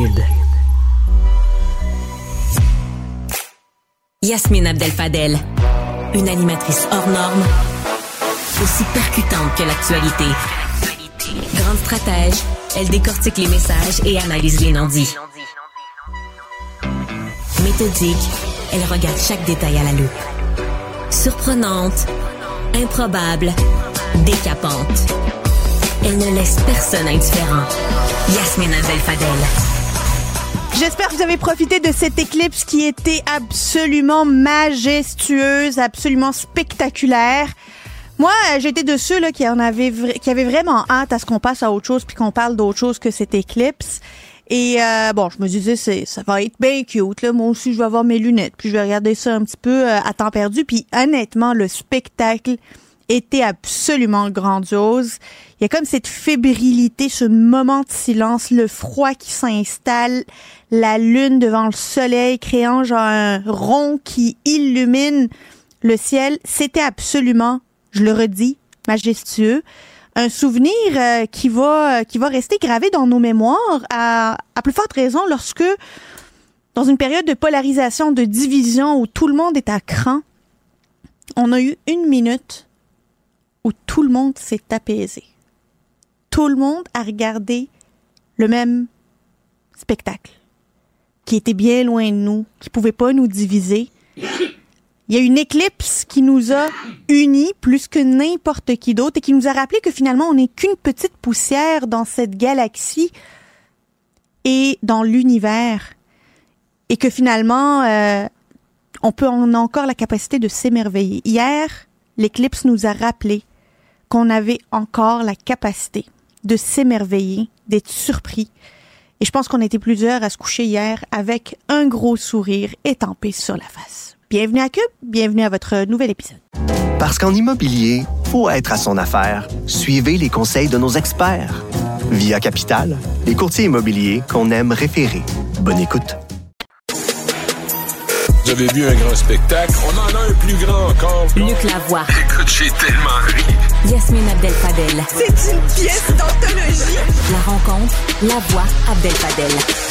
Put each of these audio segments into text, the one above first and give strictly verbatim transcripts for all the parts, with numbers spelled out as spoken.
Kid. Yasmine Abdel-Fadel, une animatrice hors norme, aussi percutante que l'actualité. Grande stratège, elle décortique les messages et analyse les non-dits. Méthodique, elle regarde chaque détail à la loupe. Surprenante, improbable, décapante. Elle ne laisse personne indifférent. Yasmine Abdel-Fadel. J'espère que vous avez profité de cette éclipse qui était absolument majestueuse, absolument spectaculaire. Moi, j'étais de ceux là, qui en avaient, qui avaient vraiment hâte à ce qu'on passe à autre chose puis qu'on parle d'autre chose que cette éclipse. Et euh, bon, je me disais, c'est, ça va être bien cute. Là. Moi aussi, je vais avoir mes lunettes puis je vais regarder ça un petit peu euh, à temps perdu. Puis honnêtement, le spectacle était absolument grandiose. Il y a comme cette fébrilité, ce moment de silence, le froid qui s'installe, la lune devant le soleil créant genre un rond qui illumine le ciel. C'était absolument, je le redis, majestueux. Un souvenir euh, qui va qui va rester gravé dans nos mémoires à, à plus forte raison lorsque, dans une période de polarisation, de division où tout le monde est à cran, on a eu une minute où tout le monde s'est apaisé. Tout le monde a regardé le même spectacle, qui était bien loin de nous, qui pouvait pas nous diviser. Il y a une éclipse qui nous a unis plus que n'importe qui d'autre et qui nous a rappelé que finalement, on n'est qu'une petite poussière dans cette galaxie et dans l'univers. Et que finalement, euh, on peut, on a encore la capacité de s'émerveiller. Hier, l'éclipse nous a rappelé qu'on avait encore la capacité de s'émerveiller, d'être surpris. Et je pense qu'on était plusieurs à se coucher hier avec un gros sourire étampé sur la face. Bienvenue à Cube, bienvenue à votre nouvel épisode. Parce qu'en immobilier, faut être à son affaire. Suivez les conseils de nos experts. Via Capital, les courtiers immobiliers qu'on aime référer. Bonne écoute. Vous avez vu un grand spectacle? On en a un plus grand encore. Luc Lavoie. Écoute, j'ai tellement ri. Yasmine Abdel-Fadel. C'est une pièce d'anthologie. La rencontre, Lavoie Abdel-Fadel.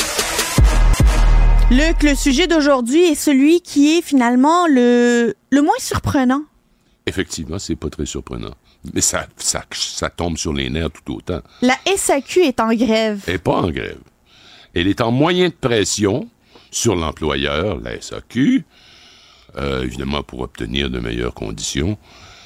Luc, le sujet d'aujourd'hui est celui qui est finalement le, le moins surprenant. Effectivement, c'est pas très surprenant. Mais ça, ça, ça tombe sur les nerfs tout autant. La S A Q est en grève. Elle n'est pas en grève. Elle est en moyen de pression sur l'employeur, la S A Q, euh, évidemment pour obtenir de meilleures conditions.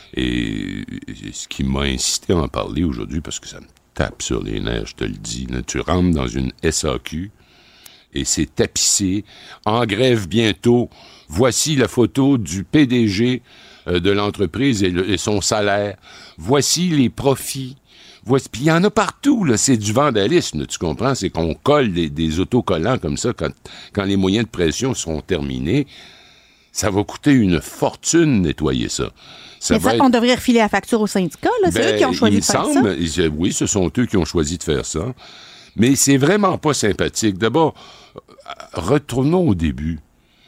Et, et ce qui m'a incité à en parler aujourd'hui, parce que ça me tape sur les nerfs, je te le dis, là, tu rentres dans une S A Q et c'est tapissé, en grève bientôt. Voici la photo du P D G euh, de l'entreprise et, le, et son salaire. Voici les profits. Voici, puis il y en a partout, là. C'est du vandalisme, tu comprends? C'est qu'on colle des, des autocollants comme ça quand, quand les moyens de pression sont terminés. Ça va coûter une fortune nettoyer ça. Ça Mais ça, être... on devrait refiler la facture aux syndicats, là. C'est ben, eux qui ont choisi de faire semble, ça. Oui, ce sont eux qui ont choisi de faire ça. Mais c'est vraiment pas sympathique. D'abord, retournons au début.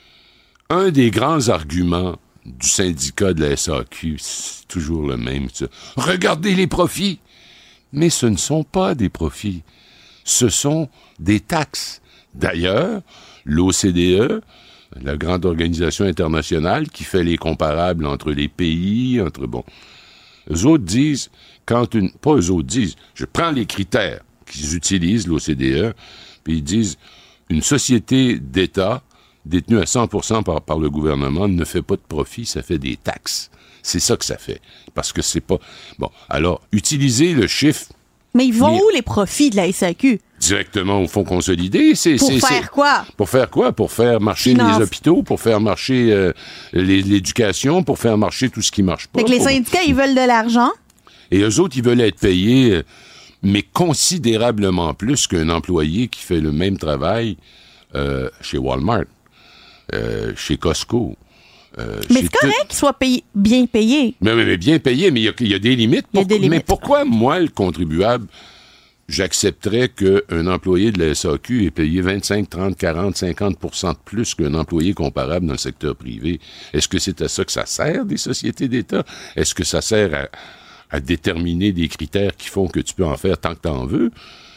Un des grands arguments du syndicat de la S A Q, c'est toujours le même. Ça. Regardez les profits. Mais ce ne sont pas des profits. Ce sont des taxes. D'ailleurs, l'O C D E, la grande organisation internationale qui fait les comparables entre les pays, entre, bon, eux autres disent, quand une, pas eux autres disent, je prends les critères qu'ils utilisent, l'O C D E, puis ils disent, une société d'État détenue à cent pour cent par, par le gouvernement ne fait pas de profit, ça fait des taxes. C'est ça que ça fait. Parce que c'est pas... Bon, alors, utilisez le chiffre... Mais ils vont mais... où, les profits de la S A Q? Directement au fonds consolidé. C'est, pour c'est, faire c'est... quoi? Pour faire quoi? Pour faire marcher Finance. les hôpitaux, pour faire marcher euh, les, l'éducation, pour faire marcher tout ce qui marche pas. Fait que les pour... syndicats, ils veulent de l'argent. Et eux autres, ils veulent être payés, euh, mais considérablement plus qu'un employé qui fait le même travail euh, chez Walmart, euh, chez Costco. Euh, mais c'est correct tout... qu'ils soient payés, bien payés. Mais, mais, mais bien payés, mais il y, y a des limites. Il y a des limites. Mais pourquoi, moi, le contribuable, j'accepterais qu'un employé de la S A Q ait payé vingt-cinq, trente, quarante, cinquante pour cent de plus qu'un employé comparable dans le secteur privé? Est-ce que c'est à ça que ça sert, des sociétés d'État? Est-ce que ça sert à, à déterminer des critères qui font que tu peux en faire tant que tu en veux?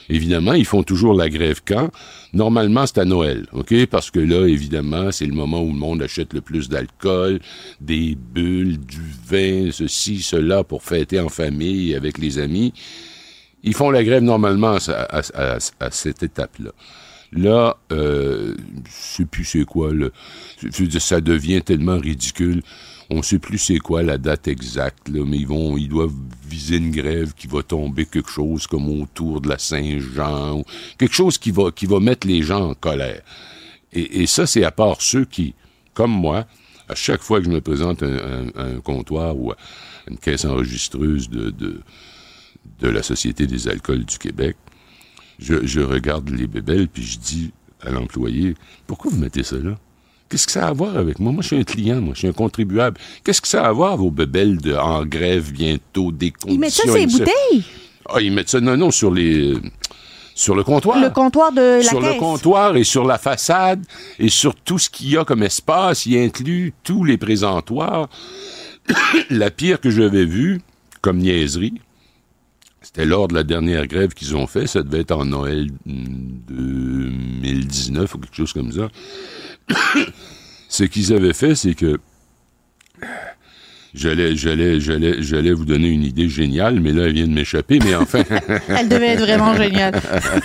Évidemment, ils font toujours la grève quand? Normalement, c'est à Noël, OK? Parce que là, évidemment, c'est le moment où le monde achète le plus d'alcool, des bulles, du vin, ceci, cela, pour fêter en famille, avec les amis. Ils font la grève normalement à, à, à, à cette étape-là. Là, euh, je sais plus c'est quoi, là. Je veux dire, ça devient tellement ridicule. On sait plus c'est quoi la date exacte, là, mais ils vont, ils doivent viser une grève qui va tomber quelque chose comme autour de la Saint-Jean, ou quelque chose qui va, qui va mettre les gens en colère. Et, et ça, c'est à part ceux qui, comme moi, à chaque fois que je me présente à un, un, un comptoir ou à une caisse enregistreuse de, de, de la Société des alcools du Québec, je, je regarde les bébelles puis je dis à l'employé, pourquoi vous mettez ça là? Qu'est-ce que ça a à voir avec moi? Moi, je suis un client, moi, je suis un contribuable. Qu'est-ce que ça a à voir, vos bebelles de en grève bientôt, des conditions... Ils mettent ça sur les bouteilles? Ah, ils mettent ça, non, non, sur les... Sur le comptoir. Le comptoir de la sur caisse. Sur le comptoir et sur la façade et sur tout ce qu'il y a comme espace. Il inclut tous les présentoirs. La pire que j'avais vue, comme niaiserie, c'était lors de la dernière grève qu'ils ont fait. Ça devait être en Noël deux mille dix-neuf ou quelque chose comme ça. Ce qu'ils avaient fait, c'est que j'allais, j'allais, j'allais, j'allais vous donner une idée géniale, mais là, elle vient de m'échapper, mais enfin... Elle devait être vraiment géniale.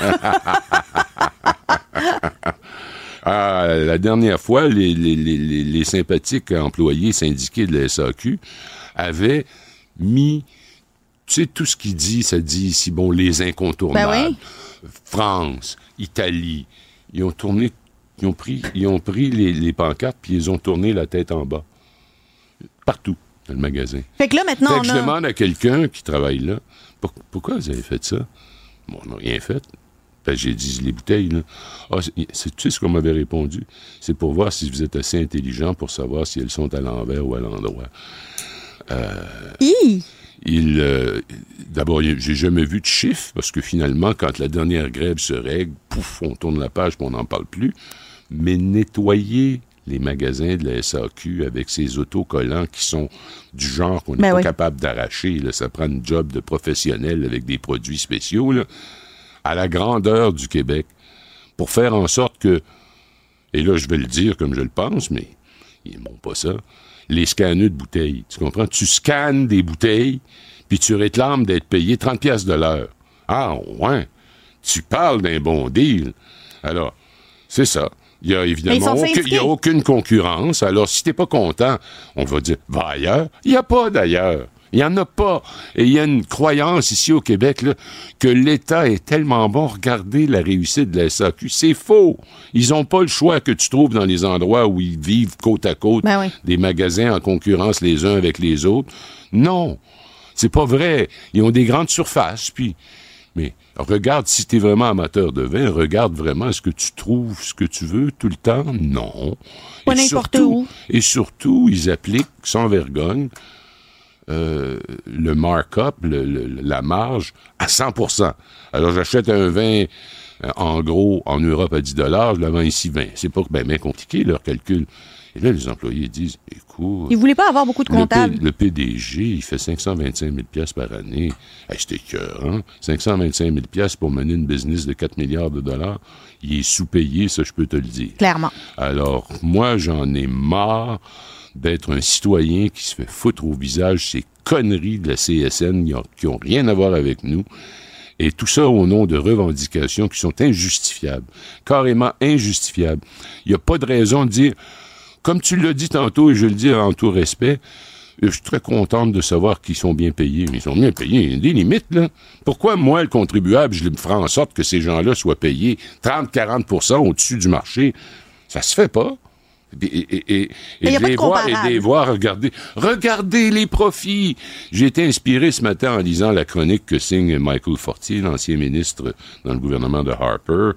Ah, la dernière fois, les, les, les, les sympathiques employés syndiqués de la S A Q avaient mis, tu sais, tout ce qu'il dit, ça dit ici, bon, les incontournables. Ben oui. France, Italie, ils ont tourné... Ils ont pris, ils ont pris les, les pancartes puis ils ont tourné la tête en bas. Partout dans le magasin. Fait que là, maintenant, fait que on je a... demande à quelqu'un qui travaille là, pour, pourquoi vous avez fait ça? Bon, on n'a rien fait. Ben, j'ai dit, les bouteilles, là. Ah, c'est, c'est, tu sais ce qu'on m'avait répondu? C'est pour voir si vous êtes assez intelligent pour savoir si elles sont à l'envers ou à l'endroit. Euh... Hi! Il, euh, d'abord, j'ai jamais vu de chiffres, parce que finalement, quand la dernière grève se règle, pouf, on tourne la page et on n'en parle plus. Mais nettoyer les magasins de la S A Q avec ces autocollants qui sont du genre qu'on n'est ben pas oui. capable d'arracher, là, ça prend une job de professionnel avec des produits spéciaux, là, à la grandeur du Québec, pour faire en sorte que, et là je vais le dire comme je le pense, mais ils n'aiment pas ça, les scanneux de bouteilles. Tu comprends? Tu scannes des bouteilles, puis tu réclames d'être payé trente piastres de l'heure. Ah, ouais. Tu parles d'un bon deal. Alors, c'est ça. Il y a évidemment aucun, il y a aucune concurrence. Alors, si t'es pas content, on va dire, va ailleurs. Il n'y a pas d'ailleurs. Il n'y en a pas. Et il y a une croyance ici au Québec là, que l'État est tellement bon. Regardez la réussite de la S A Q. C'est faux. Ils n'ont pas le choix que tu trouves dans les endroits où ils vivent côte à côte, ben oui. des magasins en concurrence les uns avec les autres. Non, c'est pas vrai. Ils ont des grandes surfaces, puis... Mais regarde, si tu es vraiment amateur de vin, regarde vraiment, est-ce que tu trouves ce que tu veux tout le temps? Non. Pas et n'importe surtout, où. Et surtout, ils appliquent sans vergogne euh, le markup, le, le, la marge, à cent pour cent. Alors, j'achète un vin, euh, en gros, en Europe à dix dollars, je le vends ici vingt. C'est pas bien ben compliqué, leur calcul. Et là, les employés disent, écoute... Ils voulaient pas avoir beaucoup de comptables. Le, P, le P D G, il fait cinq cent vingt-cinq mille dollars par année. Hey, c'était cœur, hein? cinq cent vingt-cinq mille dollars pour mener une business de quatre milliards de dollars. Il est sous-payé, ça, je peux te le dire. Clairement. Alors, moi, j'en ai marre d'être un citoyen qui se fait foutre au visage ces conneries de la C S N qui n'ont rien à voir avec nous. Et tout ça au nom de revendications qui sont injustifiables. Carrément injustifiables. Il n'y a pas de raison de dire... Comme tu l'as dit tantôt, et je le dis en tout respect, je suis très contente de savoir qu'ils sont bien payés. Mais ils sont bien payés. Il y a des limites, là. Pourquoi, moi, le contribuable, je ferai en sorte que ces gens-là soient payés trente à quarante pour cent au-dessus du marché? Ça se fait pas. Et, et, et, et, de les voir, et de les voir regarder. Regardez les profits! J'ai été inspiré ce matin en lisant la chronique que signe Michael Fortier, l'ancien ministre dans le gouvernement de Harper,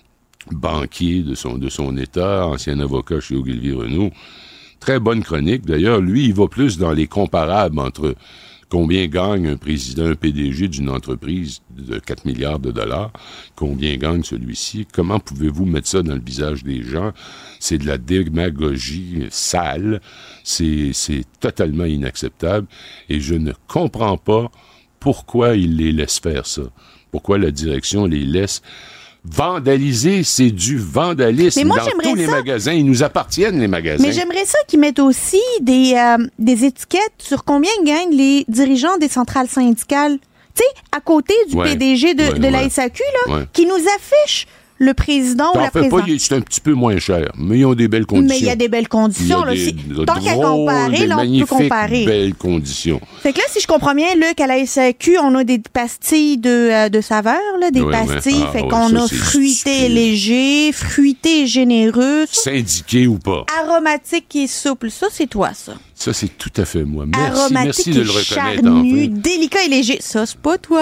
banquier de son, de son État, ancien avocat chez Ogilvy-Renault. Très bonne chronique. D'ailleurs, lui, il va plus dans les comparables entre combien gagne un président, un P D G d'une entreprise de quatre milliards de dollars, combien gagne celui-ci, comment pouvez-vous mettre ça dans le visage des gens? C'est de la démagogie sale, c'est, c'est totalement inacceptable, et je ne comprends pas pourquoi il les laisse faire ça. pourquoi la direction les laisse vandaliser. C'est du vandalisme. Mais moi, dans tous les ça. magasins. Ils nous appartiennent, les magasins. Mais j'aimerais ça qu'ils mettent aussi des, euh, des étiquettes sur combien gagnent les dirigeants des centrales syndicales. Tu sais, à côté du ouais, P D G de, ouais, de la ouais, S A Q, là, ouais. qui nous affiche le président T'en ou la fais présidente. pas, c'est un petit peu moins cher, mais ils ont des belles conditions. Mais il y a des belles conditions. Là, des, si, de tant qu'à drôles, comparer, des là, on peut magnifiques, comparer. belles conditions. Fait que là, si je comprends bien, Luc, à la S A Q, on a des pastilles de, euh, de saveur, là, des Ouais, pastilles. ouais. Ah, fait ouais, qu'on ça, a c'est fruité stupide. léger, fruité généreux, Syndiqué ou pas. aromatique et souple. Ça, c'est toi, ça. Ça, c'est tout à fait moi. Merci, Aromatique merci de et le reconnaître. charnu, Enfin. délicat et léger. Ça, c'est pas toi.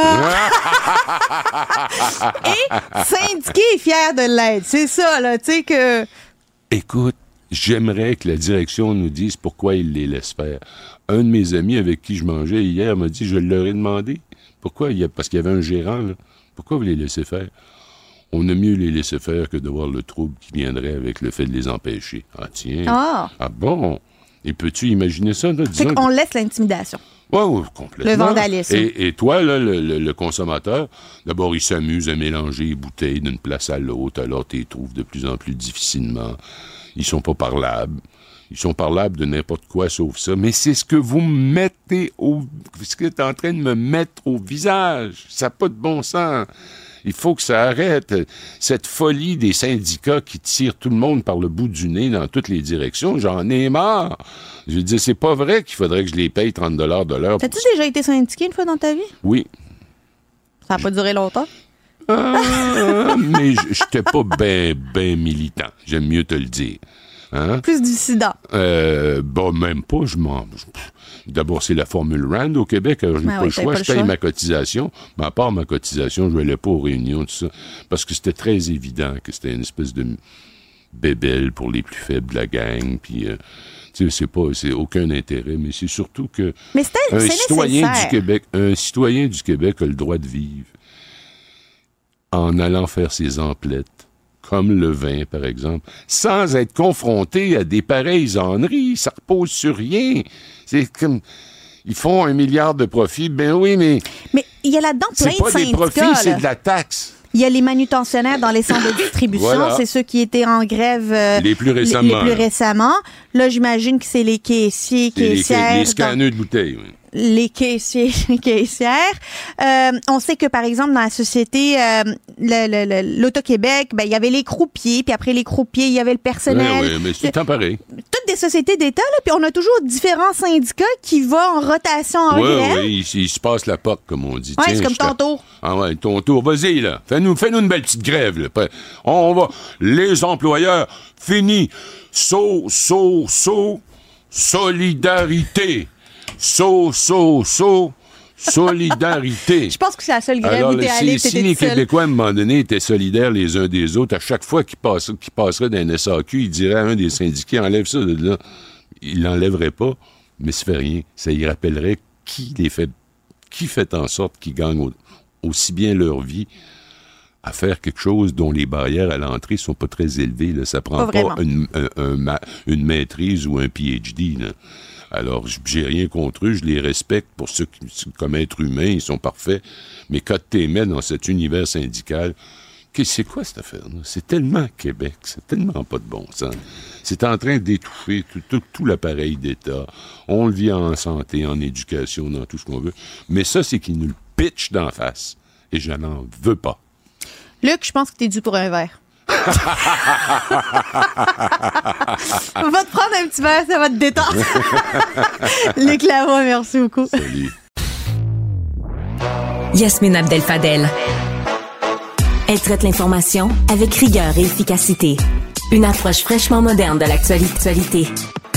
Et syndiqué et fier de l'être. C'est ça, là, tu sais que... Écoute, j'aimerais que la direction nous dise pourquoi ils les laissent faire. Un de mes amis avec qui je mangeais hier m'a dit, je leur ai demandé. Pourquoi? Il y a, parce qu'il y avait un gérant, là. Pourquoi vous les laissez faire? On a mieux les laisser faire que de voir le trouble qui viendrait avec le fait de les empêcher. Ah, tiens. Ah. Ah bon? Et peux-tu imaginer ça? Là, Fait disons qu'on laisse l'intimidation. Oui, oui, complètement. Le vandalisme. Et, et toi, là, le, le, le consommateur, d'abord, il s'amuse à mélanger les bouteilles d'une place à l'autre, alors tu les trouves de plus en plus difficilement. Ils sont pas parlables. Ils sont parlables de n'importe quoi sauf ça. Mais c'est ce que vous me mettez au... ce que tu es en train de me mettre au visage. Ça n'a pas de bon sens. Il faut que ça arrête. Cette folie des syndicats qui tirent tout le monde par le bout du nez dans toutes les directions, j'en ai marre. Je veux dire, c'est pas vrai qu'il faudrait que je les paye trente dollars de l'heure. T'as-tu déjà été syndiqué une fois dans ta vie? Oui. Ça n'a pas duré longtemps? Ah, mais j'étais pas ben, ben militant. J'aime mieux te le dire. Hein? Plus dissident. Euh, bon, même pas, je m'en... D'abord, c'est la formule Rand au Québec, alors je n'ai Ah pas oui, le t'avais choix, pas je le paye choix. ma cotisation, mais à part ma cotisation, je n'allais pas aux réunions, tout ça, parce que c'était très évident que c'était une espèce de bébelle pour les plus faibles de la gang, puis... Euh, tu sais, c'est pas, c'est aucun intérêt, mais c'est surtout que Mais c'était, un c'est citoyen nécessaire. du Québec, un citoyen du Québec a le droit de vivre en allant faire ses emplettes, comme le vin, par exemple, sans être confronté à des pareilles enneries. Ça repose sur rien. C'est comme... Ils font un milliard de profits. Ben oui, mais Mais il y a là-dedans plein c'est pas de syndicats. des profits, c'est là. de la taxe. Il y a les manutentionnaires dans les centres de distribution. Voilà. C'est ceux qui étaient en grève euh, Les plus les- récemment, Les, plus là. récemment. Là, j'imagine que c'est les caissiers, C'est les, caissières. les dans- scanners de bouteilles. Oui. les caissiers, les caissières. Euh, on sait que, par exemple, dans la société, euh, le- le- le- l'Auto-Québec, ben, il y avait les croupiers, puis après les croupiers, il y avait le personnel. Oui, oui, mais c'est tout le temps pareil. Toutes des sociétés d'État, là, puis on a toujours différents syndicats qui vont en rotation en Oui, réel. oui, il, il se passe la P O C, comme on dit. Ouais, Tiens, c'est comme je t'a- ton tour. Ah ouais, ton tour. Vas-y, là. Fais-nous, fais-nous une belle petite grève, là. Pas- On va... Les employeurs, fini. Saut, saut, saut, solidarité. Saut, saut, saut, solidarité. Je pense que c'est la seule grève Alors, où t'es si, allé, si t'étais les tout seul. Québécois, à un moment donné, étaient solidaires les uns des autres, à chaque fois qu'ils passeraient, qu'ils passeraient d'un S A Q, ils diraient à un des syndiqués, enlève ça de là. Il l'enlèverait pas, mais ça fait rien. Ça y rappellerait qui les fait, qui fait en sorte qu'ils gagnent au- aussi bien leur vie à faire quelque chose dont les barrières à l'entrée sont pas très élevées. Là. Ça prend Pas pas, vraiment. une, un- un ma- une maîtrise ou un P H D. Là. Alors, j- j'ai rien contre eux, je les respecte pour ceux qui, comme êtres humains, ils sont parfaits. Mais quand tu les mets dans cet univers syndical, que- c'est quoi cette affaire-là? C'est tellement Québec, c'est tellement pas de bon sens. C'est en train d'étouffer tout, tout, tout l'appareil d'État. On le vit en santé, en éducation, dans tout ce qu'on veut. Mais ça, c'est qu'ils nous le pitchent d'en face. Et je n'en veux pas. Luc, je pense que t'es dû pour un verre. On va te prendre un petit verre, ça va te détendre. Luc Lavoie, merci beaucoup. Salut. Yasmine Abdel-Fadel. Elle traite l'information avec rigueur et efficacité. Une approche fraîchement moderne de l'actualité.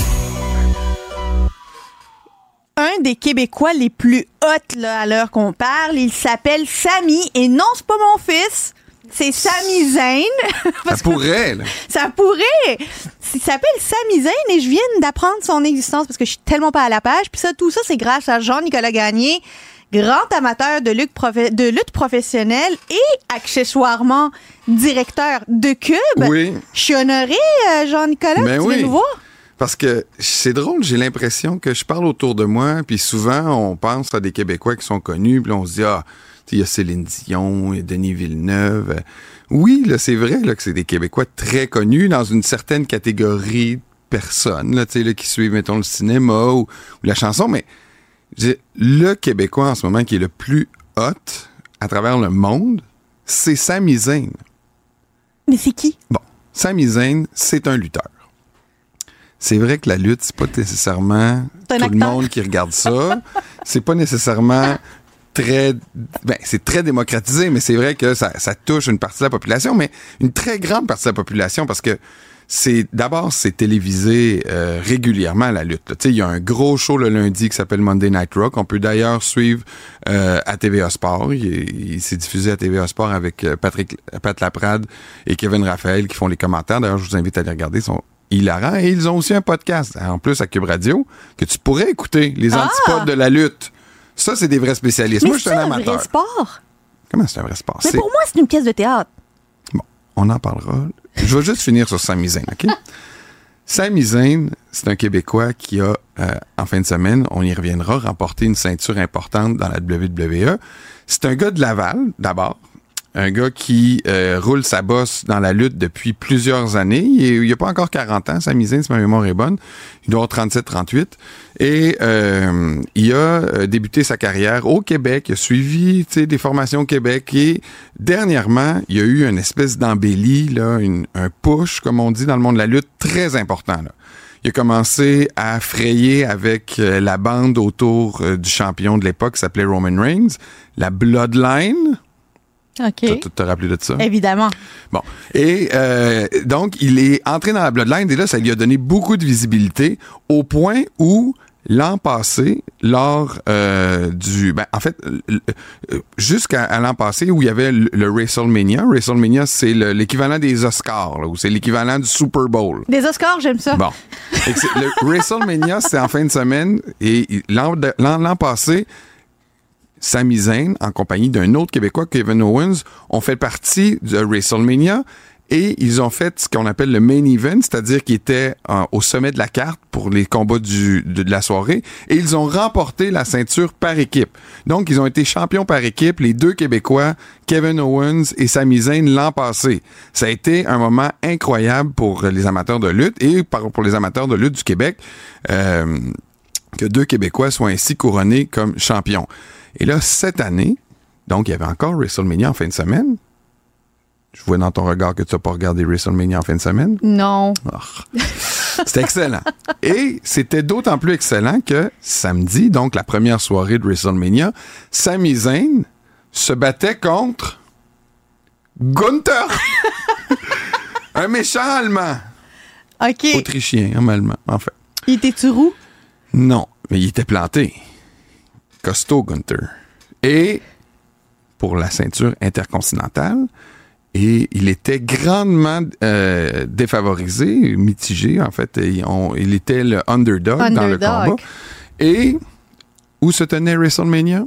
Un des Québécois les plus hot là, à l'heure qu'on parle, il s'appelle Samy. Et non, c'est pas mon fils. C'est Samy Zayn. Ça pourrait, là. Ça pourrait. Il s'appelle Samy Zayn et je viens d'apprendre son existence parce que je suis tellement pas à la page. Puis ça, tout ça, c'est grâce à Jean-Nicolas Gagné, grand amateur de lutte, profe- de lutte professionnelle et accessoirement directeur de Cube. Oui. Je suis honorée, euh, Jean-Nicolas, Ben tu oui. viens nous voir. Parce que c'est drôle, j'ai l'impression que je parle autour de moi, puis souvent, on pense à des Québécois qui sont connus, puis on se dit, ah, Il y a Céline Dion, il y a Denis Villeneuve. Oui, là, c'est vrai là, que c'est des Québécois très connus dans une certaine catégorie de personnes là, là, qui suivent, mettons, le cinéma ou, ou la chanson, mais le Québécois en ce moment qui est le plus hot à travers le monde, c'est Sami Zayn. Mais c'est qui? Bon, Sami Zayn, c'est un lutteur. C'est vrai que la lutte, c'est pas nécessairement c'est tout le monde qui regarde ça. C'est pas nécessairement très... Ben, c'est très démocratisé, mais c'est vrai que ça, ça touche une partie de la population, mais une très grande partie de la population, parce que c'est d'abord, c'est télévisé euh, régulièrement, la lutte. Tu sais, il y a un gros show le lundi qui s'appelle Monday Night Raw, qu'on peut d'ailleurs suivre euh, à T V A Sport. Il, il s'est diffusé à T V A Sport avec euh, Patrick Pat Laprade et Kevin Raphaël qui font les commentaires. D'ailleurs, je vous invite à les regarder. Ils sont hilarants. Et ils ont aussi un podcast, en plus, à Cube Radio, que tu pourrais écouter, les ah! antipodes de la lutte. Ça, c'est des vrais spécialistes. Mais moi, je suis un amateur. C'est un vrai sport? Comment c'est un vrai sport? Mais c'est... pour moi, c'est une pièce de théâtre. Bon, on en parlera. Je vais juste finir sur Sami Zayn, OK? Sami Zayn, c'est un Québécois qui a, euh, en fin de semaine, on y reviendra, remporté une ceinture importante dans la W W E. C'est un gars de Laval, d'abord. Un gars qui euh, roule sa bosse dans la lutte depuis plusieurs années. Il n'a pas encore quarante ans, Sami Zayn, si ma mémoire est bonne. Il doit avoir trente-sept trente-huit. Et euh, il a euh, débuté sa carrière au Québec. Il a suivi des formations au Québec. Et dernièrement, il y a eu une espèce d'embellie, là, une, un push, comme on dit dans le monde de la lutte, très important. Là. Il a commencé à frayer avec euh, la bande autour euh, du champion de l'époque qui s'appelait Roman Reigns, la Bloodline. OK. Tu te rappelles de ça? Évidemment. Bon. Et euh, donc, il est entré dans la Bloodline et là, ça lui a donné beaucoup de visibilité au point où, l'an passé, lors euh, du... Ben, en fait, jusqu'à à l'an passé où il y avait le, le WrestleMania. WrestleMania, c'est le, l'équivalent des Oscars, là, ou c'est l'équivalent du Super Bowl. Des Oscars, j'aime ça. Bon. Et c'est, le WrestleMania, c'est en fin de semaine et l'an, l'an, l'an passé... Sami Zayn, en compagnie d'un autre Québécois, Kevin Owens, ont fait partie de WrestleMania et ils ont fait ce qu'on appelle le main event, c'est-à-dire qu'ils étaient euh, au sommet de la carte pour les combats du, de, de la soirée et ils ont remporté la ceinture par équipe. Donc, ils ont été champions par équipe, les deux Québécois, Kevin Owens et Sami Zayn, l'an passé. Ça a été un moment incroyable pour les amateurs de lutte et pour les amateurs de lutte du Québec euh, que deux Québécois soient ainsi couronnés comme champions. Et là, cette année, donc il y avait encore WrestleMania en fin de semaine. Je vois dans ton regard que tu n'as pas regardé WrestleMania en fin de semaine. Non. Oh. C'était excellent. Et c'était d'autant plus excellent que samedi, donc la première soirée de WrestleMania, Sami Zayn se battait contre Gunther. Un méchant Allemand. OK. Autrichien, un Allemand, en fait. Il était-tu roux? Non, mais il était planté. Costaud Gunther. Et pour la ceinture intercontinentale, et il était grandement euh, défavorisé, mitigé, en fait. Il, on, il était le underdog, underdog dans le combat. Et où se tenait WrestleMania?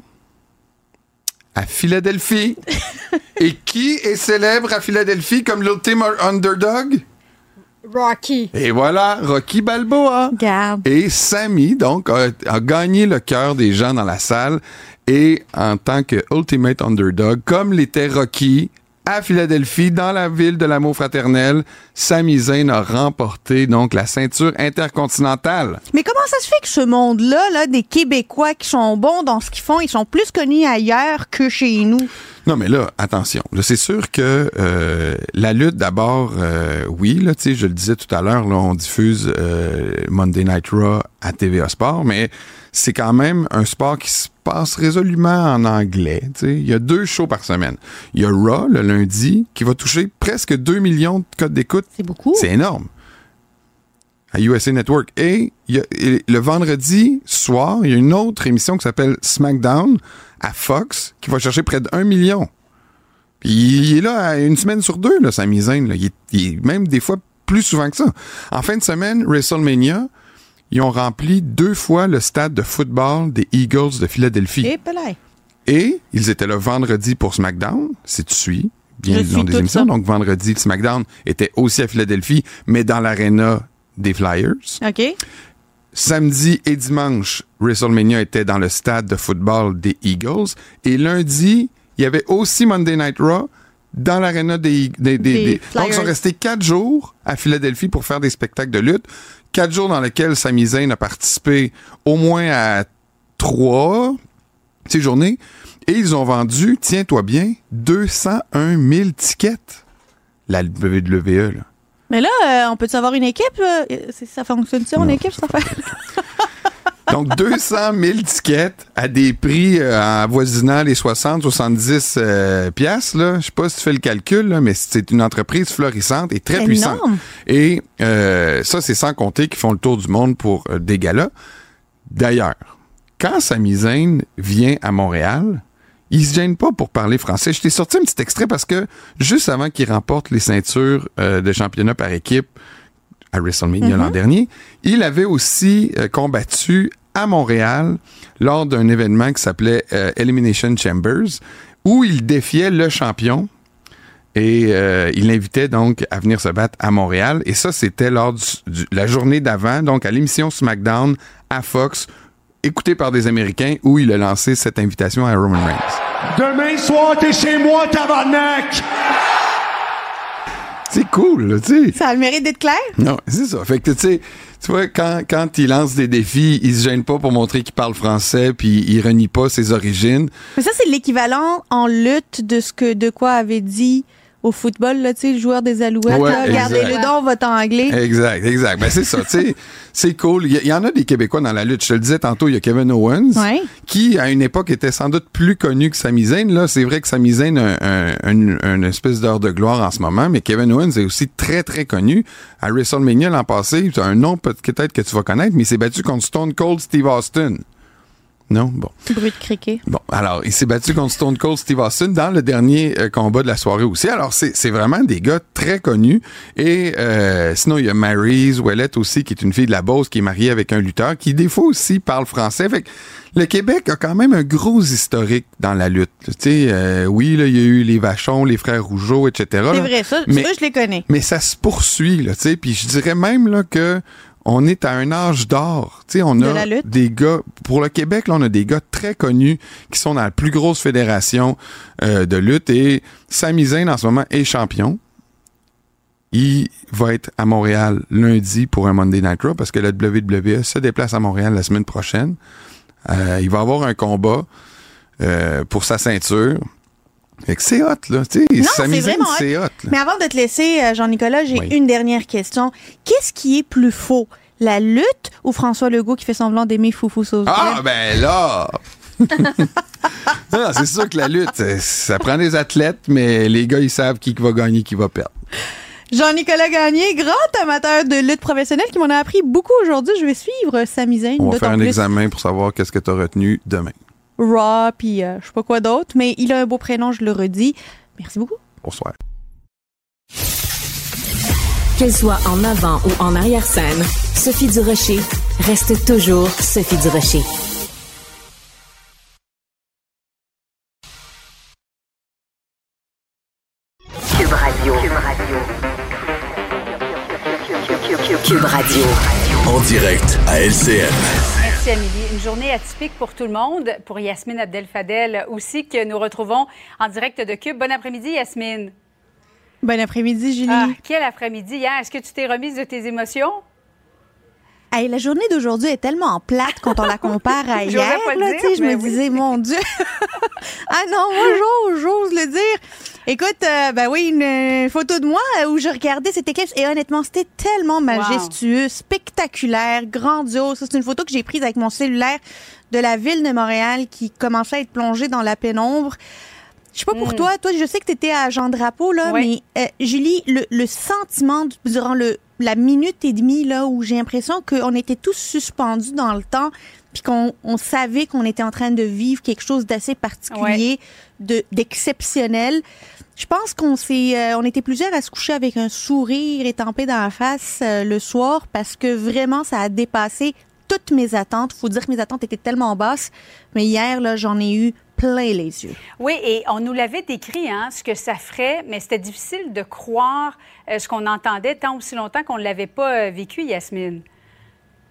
À Philadelphie. Et qui est célèbre à Philadelphie comme l'ultime underdog? Rocky. Et voilà, Rocky Balboa. Garde. Et Sami, donc, a, a gagné le cœur des gens dans la salle. Et en tant que ultimate underdog, comme l'était Rocky à Philadelphie, dans la ville de l'amour fraternel, Sami Zayn a remporté donc la ceinture intercontinentale. Mais comment ça se fait que ce monde-là, là, des Québécois qui sont bons dans ce qu'ils font, ils sont plus connus ailleurs que chez nous? Non, mais là, attention. Là, c'est sûr que euh, la lutte, d'abord, euh, oui, là, tu sais, je le disais tout à l'heure, là, on diffuse euh, Monday Night Raw à T V A Sport, mais c'est quand même un sport qui se passe résolument en anglais. Tu sais. Il y a deux shows par semaine. Il y a Raw, le lundi, qui va toucher presque deux millions de codes d'écoute. C'est beaucoup. C'est énorme. À U S A Network. Et, il y a, et le vendredi soir, il y a une autre émission qui s'appelle SmackDown à Fox, qui va chercher près d'un million. Puis il est là une semaine sur deux, là, Sami Zayn. Là. Il, est, il est même des fois plus souvent que ça. En fin de semaine, WrestleMania, ils ont rempli deux fois le stade de football des Eagles de Philadelphie. Et pelay. Et ils étaient là vendredi pour SmackDown, si tu suis bien le nom des émissions. Ça. Donc vendredi, SmackDown était aussi à Philadelphie, mais dans l'aréna des Flyers. OK. Samedi et dimanche, WrestleMania était dans le stade de football des Eagles. Et lundi, il y avait aussi Monday Night Raw dans l'aréna des, des, des, Des des... Flyers. Donc, ils sont restés quatre jours à Philadelphie pour faire des spectacles de lutte. Quatre jours dans lesquels Sami Zayn a participé au moins à trois ces journées. Et ils ont vendu, tiens-toi bien, deux cent un mille tickets. La W W E, là. Mais là, euh, on peut savoir une équipe? Là? C'est- Ça fonctionne ça, une Non. équipe, cette affaire? Donc, deux cent mille tickets à des prix euh, avoisinant les soixante à soixante-dix euh, piastres, là. Je sais pas si tu fais le calcul, là, mais c'est une entreprise florissante et très Énorme. puissante. Et euh, ça, c'est sans compter qu'ils font le tour du monde pour euh, des galas. D'ailleurs, quand Sami Zayn vient à Montréal, il se gêne pas pour parler français. Je t'ai sorti un petit extrait parce que juste avant qu'il remporte les ceintures euh, de championnat par équipe à WrestleMania Mm-hmm. l'an dernier, il avait aussi euh, combattu à Montréal lors d'un événement qui s'appelait euh, Elimination Chambers, où il défiait le champion et euh, il l'invitait donc à venir se battre à Montréal. Et ça, c'était lors de la journée d'avant, donc à l'émission SmackDown à Fox, écoutée par des Américains, où il a lancé cette invitation à Roman Reigns. Demain soir, t'es chez moi, tabarnak! C'est cool, là, tu sais. Ça a le mérite d'être clair? Non, c'est ça. Fait que, tu sais, tu vois, quand, quand il lance des défis, il se gêne pas pour montrer qu'il parle français, puis il renie pas ses origines. Mais ça, c'est l'équivalent en lutte de ce que de quoi avait dit au football, là, tu sais, le joueur des Alouettes. Ouais, là, exact. regardez-le donc, votre anglais. Exact, exact. Ben, c'est ça, tu sais. C'est cool. Il y, il y en a des Québécois dans la lutte. Je te le disais tantôt, il y a Kevin Owens, Ouais. qui, à une époque, était sans doute plus connu que Sami Zayn. Là, c'est vrai que Sami Zayn a un, un, un, une espèce d'heure de gloire en ce moment, mais Kevin Owens est aussi très, très connu. À WrestleMania l'an passé, c'est un nom peut-être que tu vas connaître, mais il s'est battu contre Stone Cold Steve Austin. Non? Bon. Bruit de criquet. Bon, alors, il s'est battu contre Stone Cold Steve Austin dans le dernier euh, combat de la soirée aussi. Alors, c'est, c'est vraiment des gars très connus. Et euh, sinon, il y a Maryse Ouellette aussi, qui est une fille de la Beauce, qui est mariée avec un lutteur, qui des fois aussi parle français. Fait que le Québec a quand même un gros historique dans la lutte. Tu sais, euh, oui, là, il y a eu les Vachons, les Frères Rougeau, et cetera. C'est là. vrai, ça, Mais- ça, je les connais. Mais ça se poursuit, là, tu sais. Puis je dirais même là que on est à un âge d'or. Tu sais, on De a la lutte. des gars pour le Québec, là, on a des gars très connus qui sont dans la plus grosse fédération euh, de lutte. Et Sami Zayn en ce moment est champion. Il va être à Montréal lundi pour un Monday Night Raw parce que la W W E se déplace à Montréal la semaine prochaine. Euh, il va avoir un combat euh, pour sa ceinture. Fait que c'est hot, là. Tu sais, Non, Sami c'est Zayn, vraiment hot. c'est hot. là. Mais avant de te laisser, euh, Jean-Nicolas, j'ai Oui. une dernière question. Qu'est-ce qui est plus faux? La lutte ou François Legault qui fait semblant d'aimer Foufou Sauce Ah, ben là! Non, c'est sûr que la lutte, euh, ça prend des athlètes, mais les gars, ils savent qui va gagner, qui va perdre. Jean-Nicolas Gagné, grand amateur de lutte professionnelle qui m'en a appris beaucoup aujourd'hui. Je vais suivre Sami Zayn. On va d'autant faire un plus examen pour savoir qu'est-ce que tu as retenu demain. Raw, puis euh, je sais pas quoi d'autre. Mais il a un beau prénom, je le redis. Merci beaucoup. Bonsoir. Qu'elle soit en avant ou en arrière-scène, Sophie Durocher reste toujours Sophie Durocher. Cube Radio. Cube Radio. Cube Radio. En direct à L C M. Merci, Amélie. Une journée atypique pour tout le monde, pour Yasmine Abdel-Fadel aussi, que nous retrouvons en direct de Cube. Bon après-midi, Yasmine. Bon après-midi, Julie. Ah, quel après-midi hier. Est-ce que tu t'es remise de tes émotions? Hey, la journée d'aujourd'hui est tellement plate quand on la compare à J'aurais hier. pas le Là, dire, tu sais, je mais me oui. disais, mon Dieu. Ah non, moi, j'ose, j'ose le dire. Écoute, euh, ben oui, une, euh, photo de moi où je regardais cette éclipse et honnêtement, c'était tellement majestueux, spectaculaire, grandiose. Ça, c'est une photo que j'ai prise avec mon cellulaire de la ville de Montréal qui commençait à être plongée dans la pénombre. Je sais pas pour Mm. toi, toi, je sais que tu étais à Jean-Drapeau, là, Oui. mais euh, Julie, le, le sentiment du- durant le, la minute et demie là où j'ai l'impression qu'on était tous suspendus dans le temps, puis qu'on on savait qu'on était en train de vivre quelque chose d'assez particulier, de d'exceptionnel. Je pense qu'on s'est, euh, on était plusieurs à se coucher avec un sourire étampé dans la face euh, le soir parce que vraiment ça a dépassé toutes mes attentes. Faut dire que mes attentes étaient tellement basses, mais hier là, j'en ai eu plein les yeux. Oui, et on nous l'avait décrit, hein, ce que ça ferait, mais c'était difficile de croire euh, ce qu'on entendait tant aussi longtemps qu'on ne l'avait pas euh, vécu, Yasmine.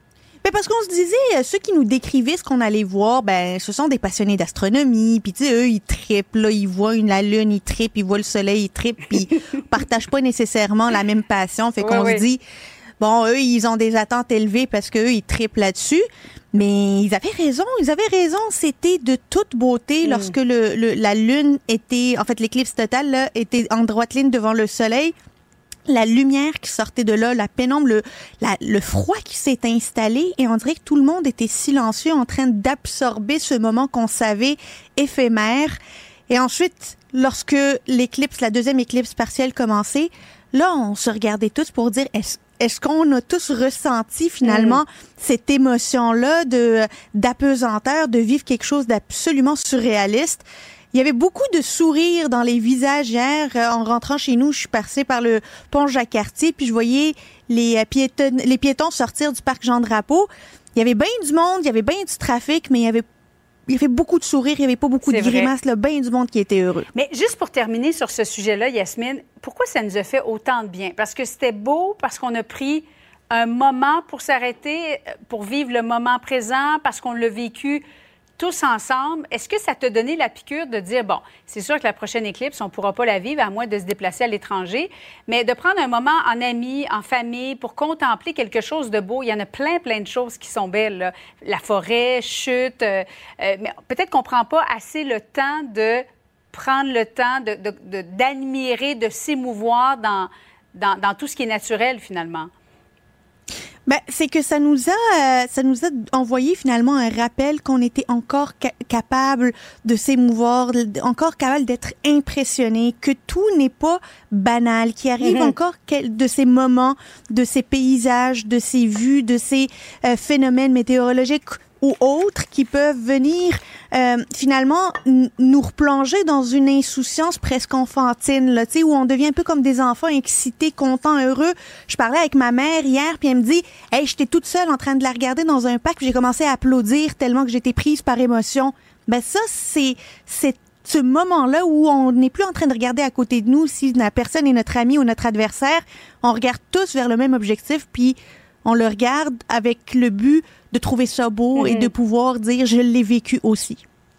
Ben parce qu'on se disait, ceux qui nous décrivaient ce qu'on allait voir, ben ce sont des passionnés d'astronomie, puis tu sais, eux, ils trippent, là, ils voient une, la lune, ils trippent, ils voient le soleil, ils trippent, puis ils partagent pas nécessairement la même passion. Fait qu'on oui, se oui. dit, bon, eux, ils ont des attentes élevées parce qu'eux, ils trippent là-dessus. Mais ils avaient raison, ils avaient raison. C'était de toute beauté mm. lorsque le, le la lune était, en fait, l'éclipse totale, là, était en droite ligne devant le soleil. La lumière qui sortait de là, la pénombre, le, la, le froid qui s'est installé, et on dirait que tout le monde était silencieux, en train d'absorber ce moment qu'on savait éphémère. Et ensuite, lorsque l'éclipse, la deuxième éclipse partielle commençait, là, on se regardait tous pour dire, est-ce, est-ce qu'on a tous ressenti finalement mmh. cette émotion-là de d'apesanteur, de vivre quelque chose d'absolument surréaliste? Il y avait beaucoup de sourires dans les visages hier. En rentrant chez nous, je suis passée par le pont Jacques-Cartier, puis je voyais les piétons, les piétons sortir du parc Jean-Drapeau. Il y avait bien du monde, il y avait bien du trafic, mais il y avait, il y avait beaucoup de sourires, il n'y avait pas beaucoup C'est de vrai. grimaces, là, bien du monde qui était heureux. Mais juste pour terminer sur ce sujet-là, Yasmine, pourquoi ça nous a fait autant de bien? Parce que c'était beau, parce qu'on a pris un moment pour s'arrêter, pour vivre le moment présent, parce qu'on l'a vécu tous ensemble. Est-ce que ça t'a donné la piqûre de dire, bon, c'est sûr que la prochaine éclipse, on ne pourra pas la vivre à moins de se déplacer à l'étranger, mais de prendre un moment en amis, en famille, pour contempler quelque chose de beau. Il y en a plein, plein de choses qui sont belles, là. La forêt, chute, euh, euh, mais peut-être qu'on ne prend pas assez le temps de prendre le temps de, de, de, d'admirer, de s'émouvoir dans, dans, dans tout ce qui est naturel, finalement. Ben, c'est que ça nous a, euh, ça nous a envoyé finalement un rappel qu'on était encore ca- capable de s'émouvoir, encore capable d'être impressionné, que tout n'est pas banal, qu'il arrive mm-hmm. encore quel- de ces moments, de ces paysages, de ces vues, de ces euh, phénomènes météorologiques ou autres qui peuvent venir euh, finalement n- nous replonger dans une insouciance presque enfantine, là, tu sais, où on devient un peu comme des enfants excités, contents, heureux. Je parlais avec ma mère hier, puis elle me dit « Hey, j'étais toute seule en train de la regarder dans un parc, puis j'ai commencé à applaudir tellement que j'étais prise par émotion. » Ben ça, c'est, c'est ce moment-là où on n'est plus en train de regarder à côté de nous si la personne est notre ami ou notre adversaire. On regarde tous vers le même objectif, puis on le regarde avec le but de trouver ça beau mm-hmm. et de pouvoir dire « je l'ai vécu aussi ».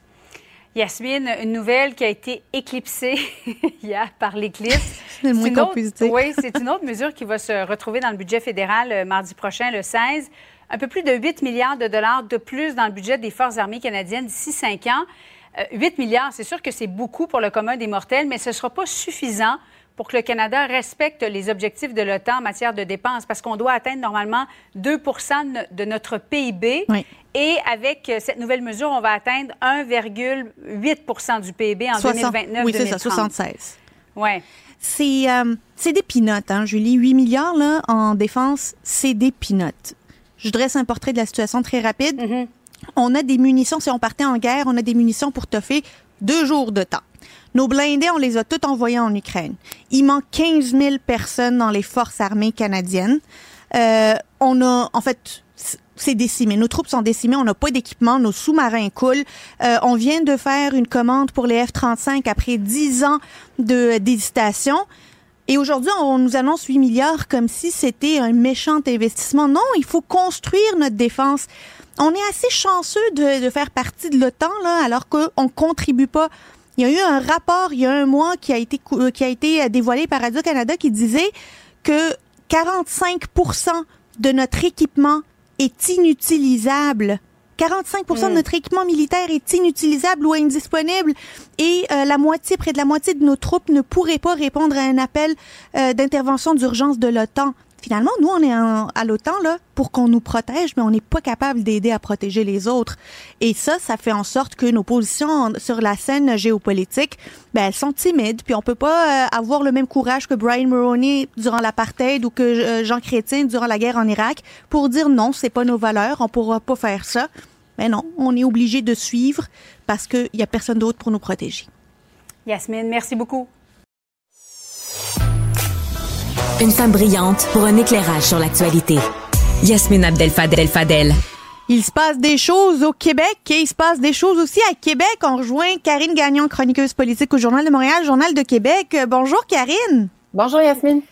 Yasmine, une nouvelle qui a été éclipsée hier par l'éclipse. C'est le moins qu'on puisse dire. Oui, c'est une autre mesure qui va se retrouver dans le budget fédéral euh, mardi prochain, le seize. Un peu plus de huit milliards de dollars de plus dans le budget des Forces armées canadiennes d'ici cinq ans. Euh, huit milliards, c'est sûr que c'est beaucoup pour le commun des mortels, mais ce ne sera pas suffisant pour que le Canada respecte les objectifs de l'OTAN en matière de dépenses, parce qu'on doit atteindre normalement deux pour cent de notre P I B. Oui. Et avec cette nouvelle mesure, on va atteindre un virgule huit pour cent du P I B en soixante deux mille vingt-neuf Oui, deux mille trente. c'est ça, soixante-seize. Oui. C'est, euh, c'est des peanuts, hein, Julie. huit milliards là, en défense, c'est des peanuts. Je dresse un portrait de la situation très rapide. Mm-hmm. On a des munitions, si on partait en guerre, on a des munitions pour toffer deux jours de temps. Nos blindés, on les a tous envoyés en Ukraine. Il manque quinze mille personnes dans les forces armées canadiennes. Euh, on a, en fait, c'est décimé. Nos troupes sont décimées. On n'a pas d'équipement. Nos sous-marins coulent. Euh, on vient de faire une commande pour les F trente-cinq après dix ans de, d'hésitation. Et aujourd'hui, on nous annonce huit milliards comme si c'était un méchant investissement. Non, il faut construire notre défense. On est assez chanceux de, de faire partie de l'OTAN, là, alors qu'on contribue pas. Il y a eu un rapport, il y a un mois, qui a été, qui a été dévoilé par Radio-Canada qui disait que quarante-cinq pour cent de notre équipement est inutilisable. quarante-cinq pour cent mmh. de notre équipement militaire est inutilisable ou indisponible. Et euh, la moitié, près de la moitié de nos troupes ne pourraient pas répondre à un appel euh, d'intervention d'urgence de l'OTAN. Finalement, nous, on est en, à l'OTAN là pour qu'on nous protège, mais on n'est pas capable d'aider à protéger les autres. Et ça, ça fait en sorte que nos positions sur la scène géopolitique, ben, elles sont timides. Puis on peut pas euh, avoir le même courage que Brian Mulroney durant l'apartheid ou que euh, Jean Chrétien durant la guerre en Irak pour dire non, c'est pas nos valeurs, on pourra pas faire ça. Mais non, on est obligé de suivre parce qu'il y a personne d'autre pour nous protéger. Yasmine, merci beaucoup. Une femme brillante pour un éclairage sur l'actualité. Yasmine Abdel-Fadel Fadel. Il se passe des choses au Québec et il se passe des choses aussi à Québec. On rejoint Karine Gagnon, chroniqueuse politique au Journal de Montréal, Journal de Québec. Bonjour Karine. Bonjour Yasmine.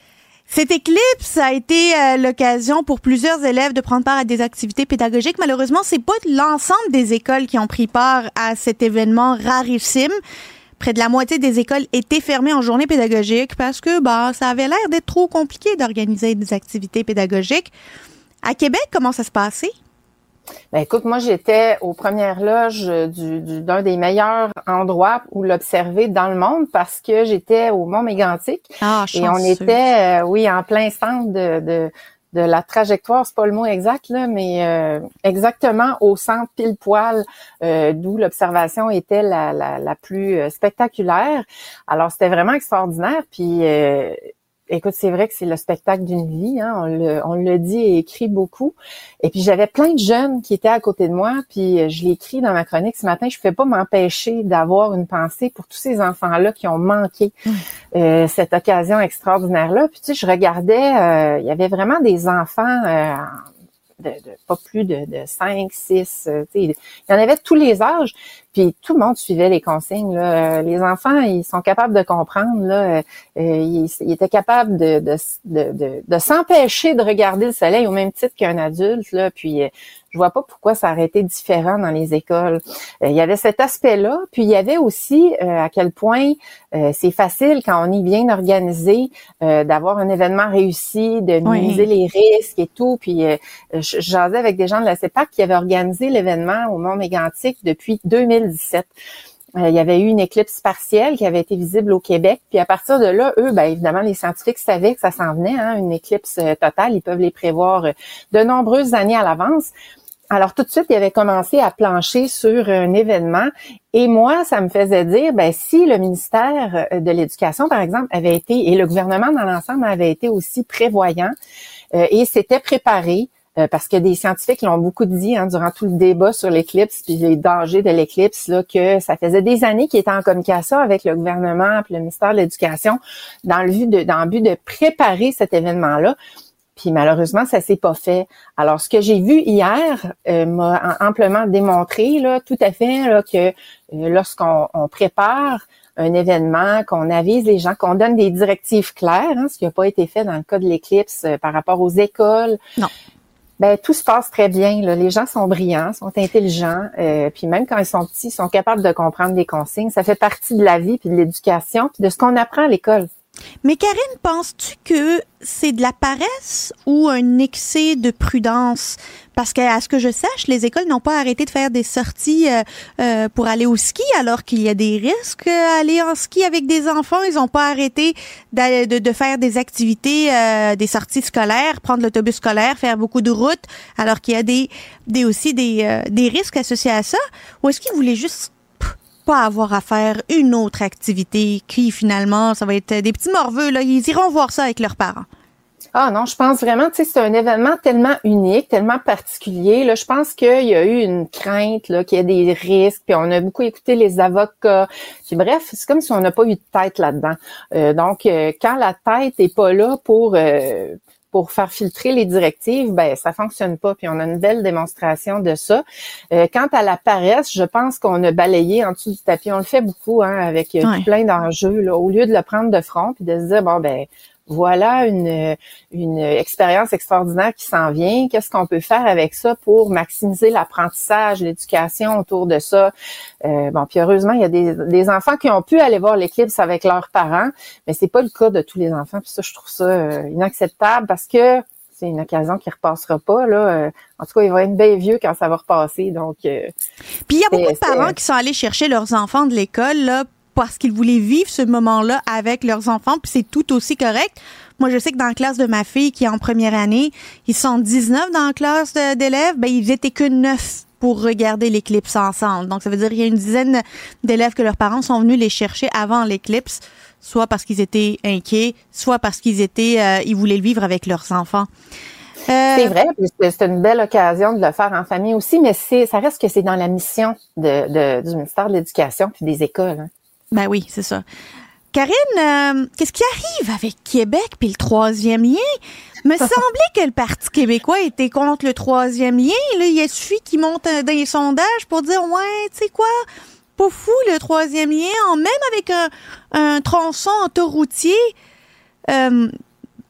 Cette éclipse a été euh, l'occasion pour plusieurs élèves de prendre part à des activités pédagogiques. Malheureusement, c'est pas l'ensemble des écoles qui ont pris part à cet événement rarissime. Près de la moitié des écoles étaient fermées en journée pédagogique parce que bah ça avait l'air d'être trop compliqué d'organiser des activités pédagogiques. À Québec, comment ça se passait? Ben écoute, moi j'étais aux premières loges du, du, d'un des meilleurs endroits où l'observer dans le monde parce que j'étais au Mont-Mégantic. Ah, et on était, euh, oui, en plein centre de, de, de la trajectoire, c'est pas le mot exact là, mais euh, exactement au centre pile poil euh, d'où l'observation était la, la, la plus spectaculaire. Alors c'était vraiment extraordinaire. Puis euh, écoute, c'est vrai que c'est le spectacle d'une vie, hein, on le, on le dit et écrit beaucoup. Et puis j'avais plein de jeunes qui étaient à côté de moi, puis je l'ai écrit dans ma chronique ce matin. Je ne pouvais pas m'empêcher d'avoir une pensée pour tous ces enfants-là qui ont manqué mmh. euh, cette occasion extraordinaire-là. Puis tu sais, je regardais, euh, il y avait vraiment des enfants. Euh, De, de pas plus de, de cinq, six, euh, il y en avait de tous les âges, puis tout le monde suivait les consignes. Là. Les enfants, ils sont capables de comprendre, là, euh, ils, ils étaient capables de, de, de, de, de s'empêcher de regarder le soleil au même titre qu'un adulte, là, puis euh, je vois pas pourquoi ça aurait été différent dans les écoles. Euh, il y avait cet aspect-là, puis il y avait aussi euh, à quel point euh, c'est facile quand on est bien organisé euh, d'avoir un événement réussi, de minimiser oui. les risques et tout. Puis euh, je jasais avec des gens de la C E P A C qui avaient organisé l'événement au Mont-Mégantic depuis deux mille dix-sept. Euh, il y avait eu une éclipse partielle qui avait été visible au Québec. Puis à partir de là, eux, ben évidemment, les scientifiques savaient que ça s'en venait, hein, une éclipse euh, totale. Ils peuvent les prévoir euh, de nombreuses années à l'avance. Alors tout de suite, ils avaient commencé à plancher sur un événement. Et moi, ça me faisait dire, ben si le ministère de l'Éducation, par exemple, avait été, et le gouvernement dans l'ensemble avait été aussi prévoyant euh, et s'était préparé, Euh, parce que des scientifiques l'ont beaucoup dit hein, durant tout le débat sur l'éclipse puis les dangers de l'éclipse, là, que ça faisait des années qu'ils étaient en communication avec le gouvernement puis le ministère de l'Éducation dans le but de, dans le but de préparer cet événement-là. Puis malheureusement, ça s'est pas fait. Alors, ce que j'ai vu hier euh, m'a amplement démontré là, tout à fait là, que euh, lorsqu'on on prépare un événement, qu'on avise les gens, qu'on donne des directives claires, hein, ce qui n'a pas été fait dans le cas de l'éclipse euh, par rapport aux écoles. Non. Ben tout se passe très bien. Là. Les gens sont brillants, sont intelligents, euh, puis même quand ils sont petits, ils sont capables de comprendre des consignes. Ça fait partie de la vie, puis de l'éducation, puis de ce qu'on apprend à l'école. Mais Karine, penses-tu que c'est de la paresse ou un excès de prudence? Parce que, à ce que je sache, les écoles n'ont pas arrêté de faire des sorties euh, euh, pour aller au ski, alors qu'il y a des risques à aller en ski avec des enfants. Ils n'ont pas arrêté de, de, de faire des activités, euh, des sorties scolaires, prendre l'autobus scolaire, faire beaucoup de routes, alors qu'il y a des, des aussi des, euh, des risques associés à ça. Ou est-ce qu'ils voulaient juste pas avoir à faire une autre activité qui, finalement, ça va être des petits morveux, là. Ils iront voir ça avec leurs parents. Ah non, je pense vraiment, tu sais, c'est un événement tellement unique, tellement particulier. Là, je pense qu'il y a eu une crainte, là, qu'il y a des risques, puis on a beaucoup écouté les avocats. Puis bref, c'est comme si on n'a pas eu de tête là-dedans. Euh, donc, euh, quand la tête est pas là pour euh, pour faire filtrer les directives, ben ça fonctionne pas. Puis on a une belle démonstration de ça. Euh, quant à la paresse, je pense qu'on a balayé en dessous du tapis. On le fait beaucoup, hein, avec euh, ouais. plein d'enjeux. Là, au lieu de le prendre de front puis de se dire bon ben voilà une une expérience extraordinaire qui s'en vient. Qu'est-ce qu'on peut faire avec ça pour maximiser l'apprentissage, l'éducation autour de ça? Euh, bon, puis heureusement, il y a des, des enfants qui ont pu aller voir l'éclipse avec leurs parents, mais c'est pas le cas de tous les enfants. Puis ça, je trouve ça euh, inacceptable parce que c'est une occasion qui repassera pas. Là. Euh, en tout cas, il va être bien vieux quand ça va repasser. Donc, euh, puis il y a beaucoup de parents qui sont allés chercher leurs enfants de l'école là. Parce qu'ils voulaient vivre ce moment-là avec leurs enfants, puis c'est tout aussi correct. Moi, je sais que dans la classe de ma fille qui est en première année, ils sont dix-neuf dans la classe de, d'élèves, ben ils étaient que neuf pour regarder l'éclipse ensemble. Donc, ça veut dire qu'il y a une dizaine d'élèves que leurs parents sont venus les chercher avant l'éclipse, soit parce qu'ils étaient inquiets, soit parce qu'ils étaient, euh, ils voulaient le vivre avec leurs enfants. Euh, c'est vrai, c'est une belle occasion de le faire en famille aussi, mais c'est, ça reste que c'est dans la mission de, de, du ministère de l'Éducation puis des écoles, hein. Ben oui, c'est ça. Karine, euh, qu'est-ce qui arrive avec Québec puis le troisième lien? Me semblait que le Parti québécois était contre le troisième lien. Là, il suffit qu'il monte dans les sondages pour dire, ouais, tu sais quoi, pas fou le troisième lien, même avec un, un tronçon autoroutier. Euh,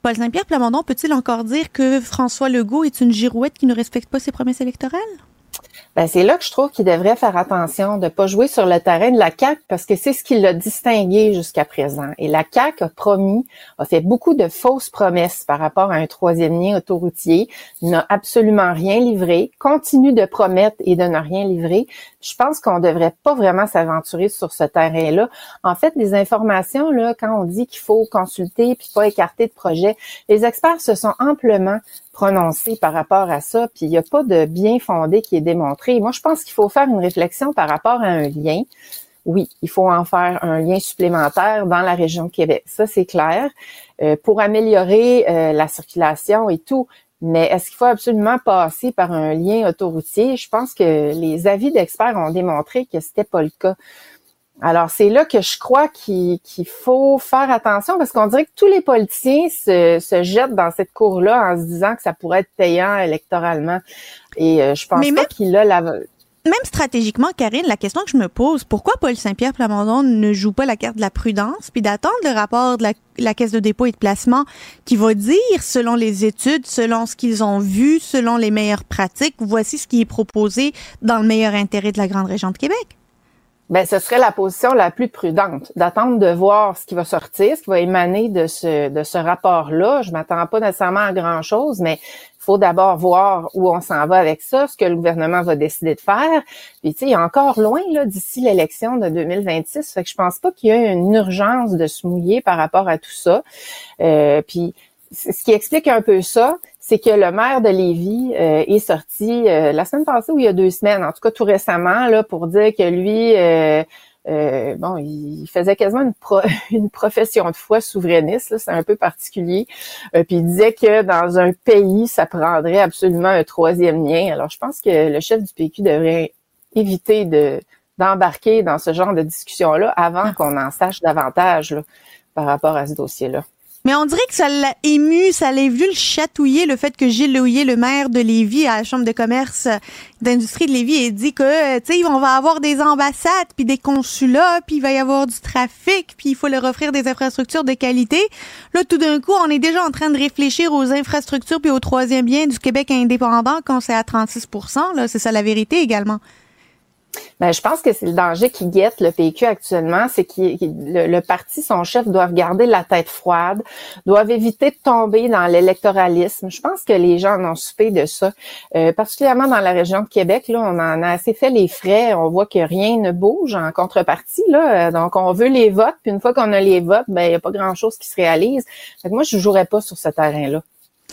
Paul Saint-Pierre Plamondon peut-il encore dire que François Legault est une girouette qui ne respecte pas ses promesses électorales? Ben, c'est là que je trouve qu'il devrait faire attention de pas jouer sur le terrain de la C A Q parce que c'est ce qui l'a distingué jusqu'à présent. Et la C A Q a promis, a fait beaucoup de fausses promesses par rapport à un troisième lien autoroutier, n'a absolument rien livré, continue de promettre et de ne rien livrer. Je pense qu'on devrait pas vraiment s'aventurer sur ce terrain-là. En fait, les informations, là, quand on dit qu'il faut consulter puis pas écarter de projet, les experts se sont amplement prononcés par rapport à ça, puis il n'y a pas de bien fondé qui est démontré. Moi, je pense qu'il faut faire une réflexion par rapport à un lien. Oui, il faut en faire un lien supplémentaire dans la région de Québec. Ça, c'est clair, euh, pour améliorer euh, la circulation et tout. Mais est-ce qu'il faut absolument passer par un lien autoroutier? Je pense que les avis d'experts ont démontré que c'était pas le cas. Alors, c'est là que je crois qu'il, qu'il faut faire attention parce qu'on dirait que tous les politiciens se, se jettent dans cette cour-là en se disant que ça pourrait être payant électoralement. Et euh, je pense Mais pas même, qu'il a la... Même stratégiquement, Karine, la question que je me pose, pourquoi Paul Saint-Pierre Plamondon ne joue pas la carte de la prudence puis d'attendre le rapport de la, la Caisse de dépôt et de placement qui va dire, selon les études, selon ce qu'ils ont vu, selon les meilleures pratiques, voici ce qui est proposé dans le meilleur intérêt de la grande région de Québec? Ben, ce serait la position la plus prudente, d'attendre de voir ce qui va sortir, ce qui va émaner de ce de ce rapport-là. Je m'attends pas nécessairement à grand-chose, mais il faut d'abord voir où on s'en va avec ça, ce que le gouvernement va décider de faire. Puis, tu sais, il y a encore loin, là, d'ici l'élection de deux mille vingt-six, fait que je pense pas qu'il y ait une urgence de se mouiller par rapport à tout ça. Euh, puis, ce qui explique un peu ça, c'est que le maire de Lévis euh, est sorti euh, la semaine passée ou il y a deux semaines, en tout cas tout récemment, là, pour dire que lui, euh, euh, bon, il faisait quasiment une, pro- une profession de foi souverainiste, là, c'est un peu particulier. Euh, puis il disait que dans un pays, ça prendrait absolument un troisième lien. Alors je pense que le chef du P Q devrait éviter de d'embarquer dans ce genre de discussion-là avant qu'on en sache davantage là, par rapport à ce dossier-là. Mais on dirait que ça l'a ému, ça l'a vu le chatouiller, le fait que Gilles Lehouillier, le maire de Lévis, à la Chambre de commerce d'industrie de Lévis, ait dit que, tu sais, on va avoir des ambassades, puis des consulats, puis il va y avoir du trafic, puis il faut leur offrir des infrastructures de qualité. Là, tout d'un coup, on est déjà en train de réfléchir aux infrastructures puis au troisième lien du Québec indépendant quand c'est à trente-six pour cent. Là, c'est ça la vérité également. Ben, je pense que c'est le danger qui guette le P Q actuellement, c'est que le, le parti, son chef, doivent garder la tête froide, doivent éviter de tomber dans l'électoralisme. Je pense que les gens en ont soupé de ça, euh, particulièrement dans la région de Québec. Là, on en a assez fait les frais. On voit que rien ne bouge en contrepartie. Là, donc on veut les votes, puis une fois qu'on a les votes, ben il y a pas grand-chose qui se réalise. Fait que moi, je jouerais pas sur ce terrain-là.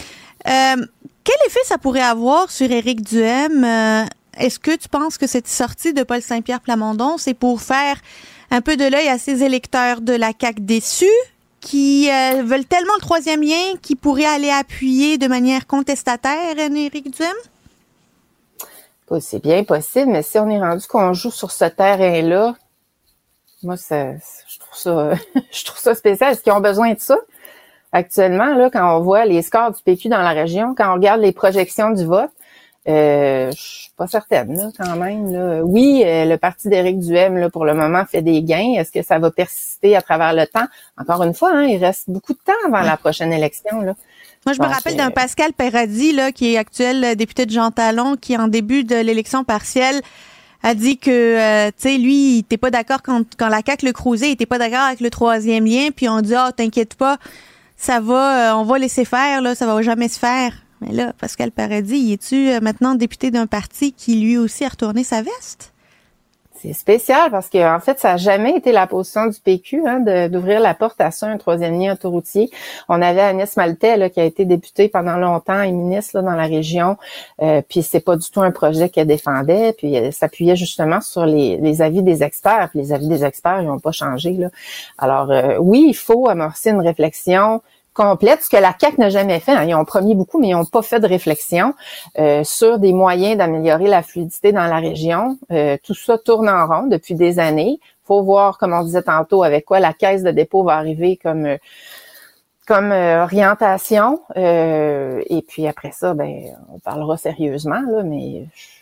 Euh, quel effet ça pourrait avoir sur Éric Duhaime? Euh, Est-ce que tu penses que cette sortie de Paul Saint-Pierre Plamondon, c'est pour faire un peu de l'œil à ces électeurs de la C A Q déçus qui euh, veulent tellement le troisième lien qu'ils pourraient aller appuyer de manière contestataire Éric Duhaime? C'est bien possible, mais si on est rendu qu'on joue sur ce terrain-là, moi, ça, je trouve ça, je trouve ça spécial. Est-ce qu'ils ont besoin de ça? Actuellement, là, quand on voit les scores du P Q dans la région, quand on regarde les projections du vote, Euh, je suis pas certaine, là, quand même. Là. Oui, euh, le parti d'Éric Duhaime, là, pour le moment, fait des gains. Est-ce que ça va persister à travers le temps? Encore une fois, hein, il reste beaucoup de temps avant la prochaine élection. Là. Moi, je me rappelle que... d'un Pascal Paradis, là, qui est actuel député de Jean Talon, qui, en début de l'élection partielle, a dit que, euh, tu sais, lui, il était pas d'accord quand, quand la C A Q le creusait, il était pas d'accord avec le troisième lien, puis on dit, ah, oh, t'inquiète pas, ça va, euh, on va laisser faire, là, ça va jamais se faire. Mais là, Pascal Paradis, y es-tu maintenant député d'un parti qui, lui aussi, a retourné sa veste? C'est spécial parce que en fait, ça n'a jamais été la position du P Q hein, de, d'ouvrir la porte à ça, un troisième lien autoroutier. On avait Agnès Maltais là, qui a été députée pendant longtemps et ministre là, dans la région. Euh, puis c'est pas du tout un projet qu'elle défendait. Puis elle s'appuyait justement sur les, les avis des experts. Puis les avis des experts, ils n'ont pas changé. Là. Alors euh, oui, il faut amorcer une réflexion complète, ce que la C A Q n'a jamais fait. Hein. Ils ont promis beaucoup, mais ils n'ont pas fait de réflexion euh, sur des moyens d'améliorer la fluidité dans la région. Euh, tout ça tourne en rond depuis des années. Il faut voir, comme on disait tantôt, avec quoi la Caisse de dépôt va arriver comme euh, comme euh, orientation. Euh, et puis après ça, ben, on parlera sérieusement, là, mais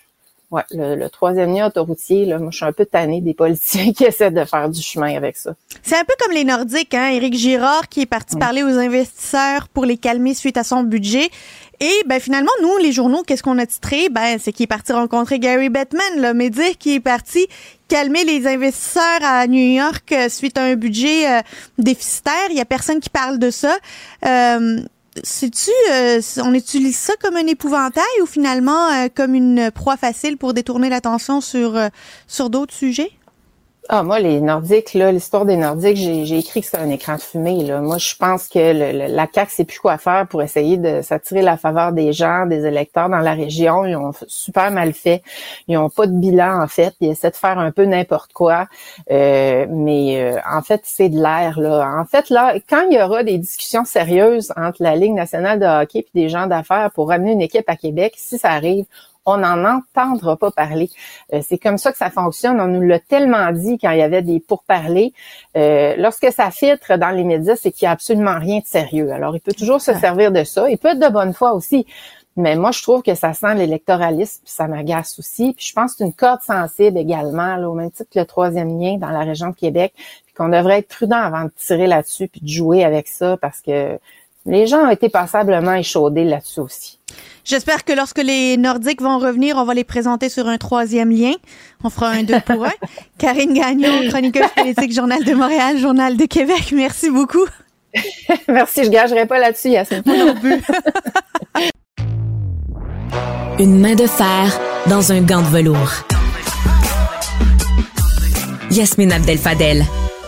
ouais, le, le troisième lien autoroutier, là, moi, je suis un peu tannée des politiciens qui essaient de faire du chemin avec ça. C'est un peu comme les Nordiques, hein. Éric Girard qui est parti mmh. parler aux investisseurs pour les calmer suite à son budget. Et ben finalement, nous, les journaux, qu'est-ce qu'on a titré? Ben, c'est qu'il est parti rencontrer Gary Bettman, là, mais dire qu'il est parti calmer les investisseurs à New York euh, suite à un budget euh, déficitaire. Il y a personne qui parle de ça. Euh, sais-tu, euh, on utilise ça comme un épouvantail ou finalement euh, comme une proie facile pour détourner l'attention sur euh, sur d'autres sujets? Ah, moi, les Nordiques, là, l'histoire des Nordiques, j'ai, j'ai écrit que c'est un écran de fumée, là. Moi, je pense que le, le, la C A Q sait plus quoi faire pour essayer de s'attirer la faveur des gens, des électeurs dans la région. Ils ont super mal fait. Ils ont pas de bilan, en fait. Ils essaient de faire un peu n'importe quoi. Euh, mais, euh, en fait, c'est de l'air, là. En fait, là, quand il y aura des discussions sérieuses entre la Ligue nationale de hockey et des gens d'affaires pour ramener une équipe à Québec, si ça arrive, on n'en entendra pas parler. Euh, c'est comme ça que ça fonctionne. On nous l'a tellement dit quand il y avait des pourparlers. Euh, lorsque ça filtre dans les médias, c'est qu'il n'y a absolument rien de sérieux. Alors, il peut toujours se servir de ça. Il peut être de bonne foi aussi. Mais moi, je trouve que ça sent l'électoralisme, puis ça m'agace aussi. Puis je pense que c'est une corde sensible également, là, au même titre que le troisième lien dans la région de Québec, puis qu'on devrait être prudent avant de tirer là-dessus puis de jouer avec ça, parce que les gens ont été passablement échaudés là-dessus aussi. J'espère que lorsque les Nordiques vont revenir, on va les présenter sur un troisième lien. On fera un deux pour un. Karine Gagnon, chroniqueuse politique, Journal de Montréal, Journal de Québec. Merci beaucoup. Merci, je gagerai pas là-dessus, Yasmine. Moi non plus. Une main de fer dans un gant de velours. Yasmine Abdel-Fadel.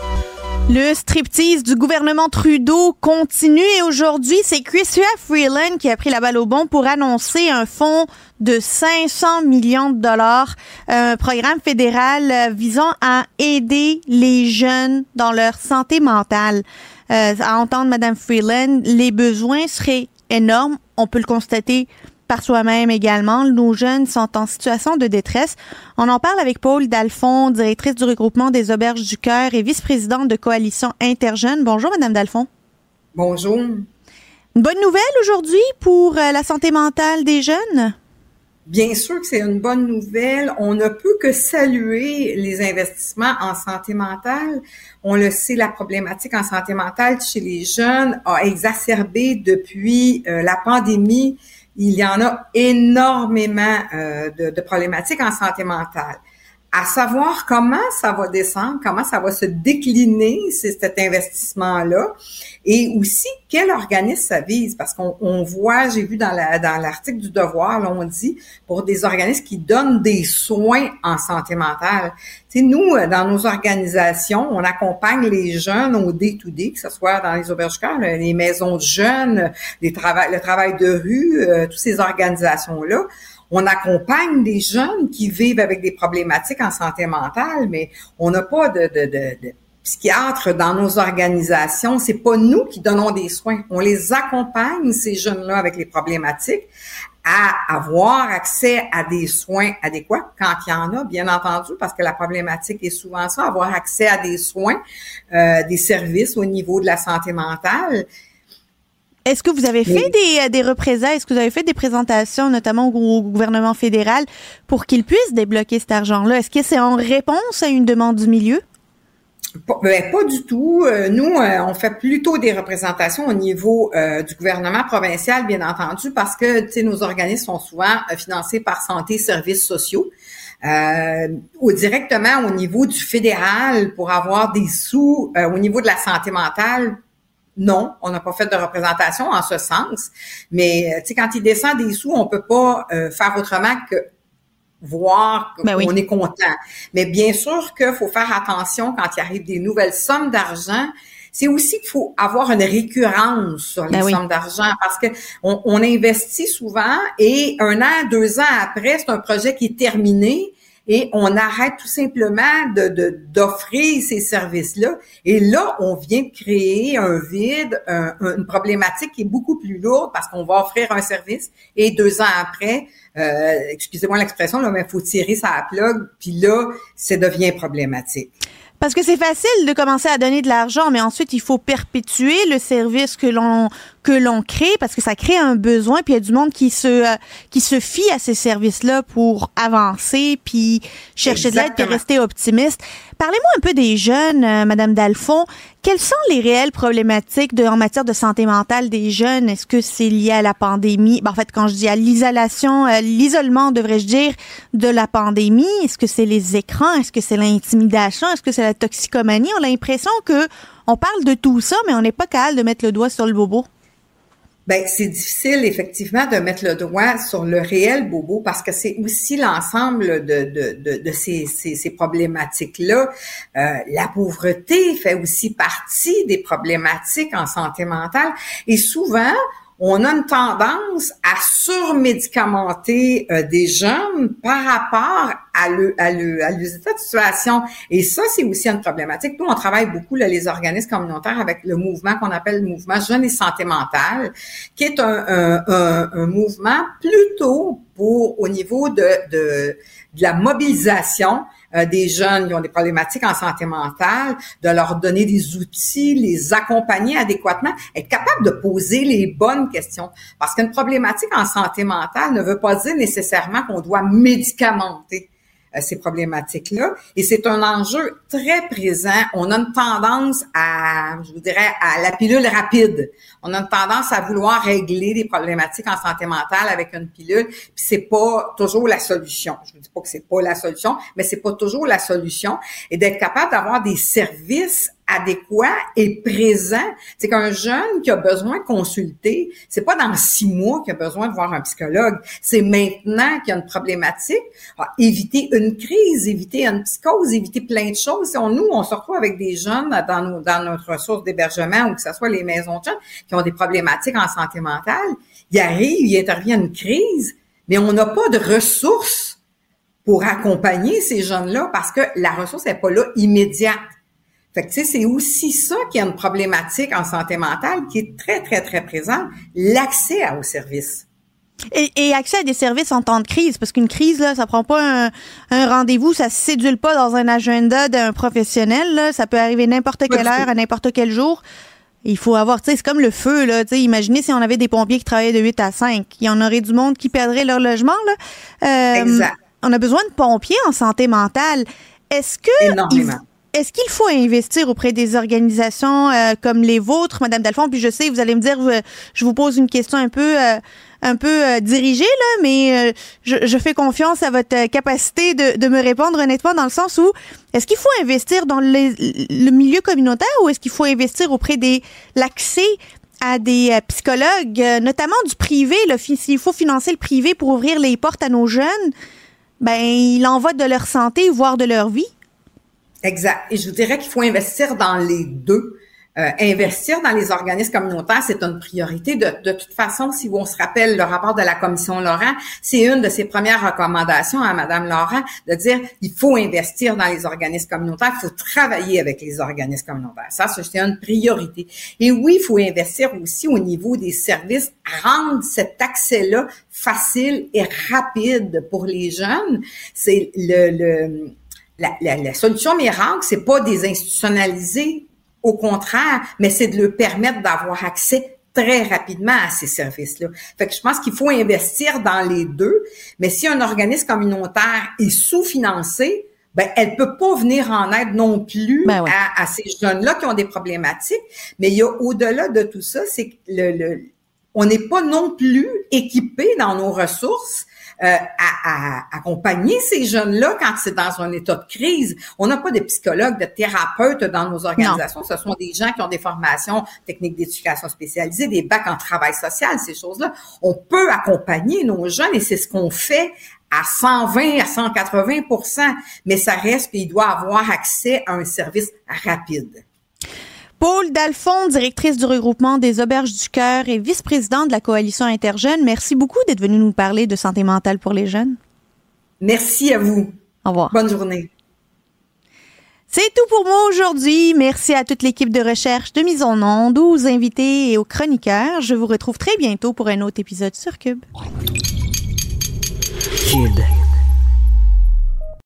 Le striptease du gouvernement Trudeau continue et aujourd'hui, c'est Chrystia Freeland qui a pris la balle au bon pour annoncer un fonds de cinq cents millions de dollars, un programme fédéral visant à aider les jeunes dans leur santé mentale. Euh, à entendre Mme Freeland, les besoins seraient énormes, on peut le constater par soi-même également. Nos jeunes sont en situation de détresse. On en parle avec Paul Dalphon, directrice du regroupement des Auberges du Cœur et vice-présidente de Coalition Interjeunes. Bonjour, Madame Dalphon. Bonjour. Une bonne nouvelle aujourd'hui pour la santé mentale des jeunes? Bien sûr que c'est une bonne nouvelle. On ne peut que saluer les investissements en santé mentale. On le sait, la problématique en santé mentale chez les jeunes a exacerbé depuis euh, la pandémie. Il y en a énormément euh, de, de problématiques en santé mentale. À savoir comment ça va descendre, comment ça va se décliner, c'est cet investissement-là, et aussi quel organisme ça vise, parce qu'on on voit, j'ai vu dans la dans l'article du Devoir, là, on dit pour des organismes qui donnent des soins en santé mentale. Tu sais, nous, dans nos organisations, on accompagne les jeunes au day-to-day, que ce soit dans les auberges du cœur, les maisons de jeunes, les travail, le travail de rue, euh, toutes ces organisations-là. On accompagne des jeunes qui vivent avec des problématiques en santé mentale, mais on n'a pas de, de, de, de psychiatres dans nos organisations. C'est pas nous qui donnons des soins. On les accompagne, ces jeunes-là, avec les problématiques, à avoir accès à des soins adéquats, quand il y en a, bien entendu, parce que la problématique est souvent ça, avoir accès à des soins, euh, des services au niveau de la santé mentale. Est-ce que vous avez fait oui. des, des représailles? Est-ce que vous avez fait des présentations, notamment au, au gouvernement fédéral, pour qu'il puisse débloquer cet argent-là? Est-ce que c'est en réponse à une demande du milieu? Pas, ben, pas du tout. Euh, nous, euh, on fait plutôt des représentations au niveau euh, du gouvernement provincial, bien entendu, parce que tu sais, nos organismes sont souvent euh, financés par Santé Services sociaux. Euh, ou directement au niveau du fédéral pour avoir des sous euh, au niveau de la santé mentale. Non, on n'a pas fait de représentation en ce sens, mais tu sais, quand il descend des sous, on peut pas euh, faire autrement que voir qu'on ben oui. est content. Mais bien sûr qu'il faut faire attention quand il arrive des nouvelles sommes d'argent. C'est aussi qu'il faut avoir une récurrence sur les ben oui. sommes d'argent parce que on, on investit souvent et un an, deux ans après, c'est un projet qui est terminé. Et on arrête tout simplement de, de d'offrir ces services-là. Et là, on vient de créer un vide, un, une problématique qui est beaucoup plus lourde parce qu'on va offrir un service et deux ans après, euh, excusez-moi l'expression, là, mais il faut tirer sa plug. Puis là, ça devient problématique. Parce que c'est facile de commencer à donner de l'argent, mais ensuite, il faut perpétuer le service que l'on que l'on crée, parce que ça crée un besoin, puis il y a du monde qui se euh, qui se fie à ces services-là pour avancer, puis chercher Exactement. de l'aide, puis rester optimiste. Parlez-moi un peu des jeunes, euh, Madame Dalphond. Quelles sont les réelles problématiques de, en matière de santé mentale des jeunes? Est-ce que c'est lié à la pandémie? Ben, en fait, quand je dis à l'isolation, euh, l'isolement, devrais-je dire, de la pandémie, est-ce que c'est les écrans? Est-ce que c'est l'intimidation? Est-ce que c'est la toxicomanie? On a l'impression que on parle de tout ça, mais on n'est pas capable de mettre le doigt sur le bobo. Ben, c'est difficile, effectivement, de mettre le doigt sur le réel bobo parce que c'est aussi l'ensemble de, de, de, de ces, ces, ces problématiques-là. Euh, la pauvreté fait aussi partie des problématiques en santé mentale et souvent, on a une tendance à surmédicamenter euh, des jeunes par rapport à le, à le, à l'état de situation. Et ça, c'est aussi une problématique. Nous, on travaille beaucoup, là, les organismes communautaires avec le mouvement qu'on appelle le mouvement Jeunes et Santé mentale, qui est un, un, un, un mouvement plutôt pour, au niveau de, de, de la mobilisation Euh, des jeunes qui ont des problématiques en santé mentale, de leur donner des outils, les accompagner adéquatement, être capable de poser les bonnes questions. Parce qu'une problématique en santé mentale ne veut pas dire nécessairement qu'on doit médicamenter euh, ces problématiques-là. Et c'est un enjeu très présent. On a une tendance à, je vous dirais, à la pilule rapide. On a une tendance à vouloir régler des problématiques en santé mentale avec une pilule, puis c'est pas toujours la solution. Je ne dis pas que c'est pas la solution, mais c'est pas toujours la solution. Et d'être capable d'avoir des services adéquat et présent. C'est qu'un jeune qui a besoin de consulter, c'est pas dans six mois qu'il a besoin de voir un psychologue. C'est maintenant qu'il y a une problématique. Alors, éviter une crise, éviter une psychose, éviter plein de choses. On, nous, on se retrouve avec des jeunes dans, nos, dans notre ressource d'hébergement ou que ce soit les maisons de jeunes qui ont des problématiques en santé mentale. Il arrive, il intervient une crise, mais on n'a pas de ressources pour accompagner ces jeunes-là parce que la ressource n'est pas là immédiate. Fait que, tu sais, c'est aussi ça qui est une problématique en santé mentale qui est très, très, très présente, l'accès aux services. Et, et accès à des services en temps de crise, parce qu'une crise, là, ça prend pas un, un rendez-vous, ça se cédule pas dans un agenda d'un professionnel, là. Ça peut arriver n'importe quelle heure, à n'importe quel jour. Il faut avoir, tu sais, c'est comme le feu, là. Tu sais, imaginez si on avait des pompiers qui travaillaient de huit à cinq. Il y en aurait du monde qui perdrait leur logement, là. Euh, exact. On a besoin de pompiers en santé mentale. Est-ce que... Énormément. Il, Est-ce qu'il faut investir auprès des organisations euh, comme les vôtres, Madame Dalphond? Puis je sais, vous allez me dire, euh, je vous pose une question un peu, euh, un peu euh, dirigée là, mais euh, je, je fais confiance à votre capacité de, de me répondre honnêtement, dans le sens où est-ce qu'il faut investir dans les, le milieu communautaire ou est-ce qu'il faut investir auprès des l'accès à des euh, psychologues, euh, notamment du privé? Là, s'il faut financer le privé pour ouvrir les portes à nos jeunes, ben il en va de leur santé, voire de leur vie. Exact. Et je vous dirais qu'il faut investir dans les deux. Euh, investir dans les organismes communautaires, c'est une priorité. De, de toute façon, si on se rappelle le rapport de la commission Laurent, c'est une de ses premières recommandations à Madame Laurent de dire il faut investir dans les organismes communautaires, il faut travailler avec les organismes communautaires. Ça, c'est une priorité. Et oui, il faut investir aussi au niveau des services, rendre cet accès-là facile et rapide pour les jeunes. C'est le... le La, la, la solution miracle, c'est pas des institutionnaliser, au contraire, mais c'est de leur permettre d'avoir accès très rapidement à ces services-là. Fait que je pense qu'il faut investir dans les deux, mais si un organisme communautaire est sous-financé, ben elle peut pas venir en aide non plus ben ouais. à, à ces jeunes-là qui ont des problématiques. Mais il y a au-delà de tout ça, c'est que le, le on n'est pas non plus équipé dans nos ressources Euh, à, à accompagner ces jeunes-là quand c'est dans un état de crise. On n'a pas de psychologues, de thérapeutes dans nos organisations. Non. Ce sont des gens qui ont des formations techniques d'éducation spécialisées, des bacs en travail social, ces choses-là. On peut accompagner nos jeunes et c'est ce qu'on fait à cent vingt à cent quatre-vingts pour cent, mais ça reste qu'il doit avoir accès à un service rapide. Paul Dalphond, directrice du regroupement des Auberges du Cœur et vice-présidente de la Coalition Interjeunes, merci beaucoup d'être venue nous parler de santé mentale pour les jeunes. Merci à vous. Au revoir. Bonne journée. C'est tout pour moi aujourd'hui. Merci à toute l'équipe de recherche de Mise en Onde, aux invités et aux chroniqueurs. Je vous retrouve très bientôt pour un autre épisode sur Cube. Cube.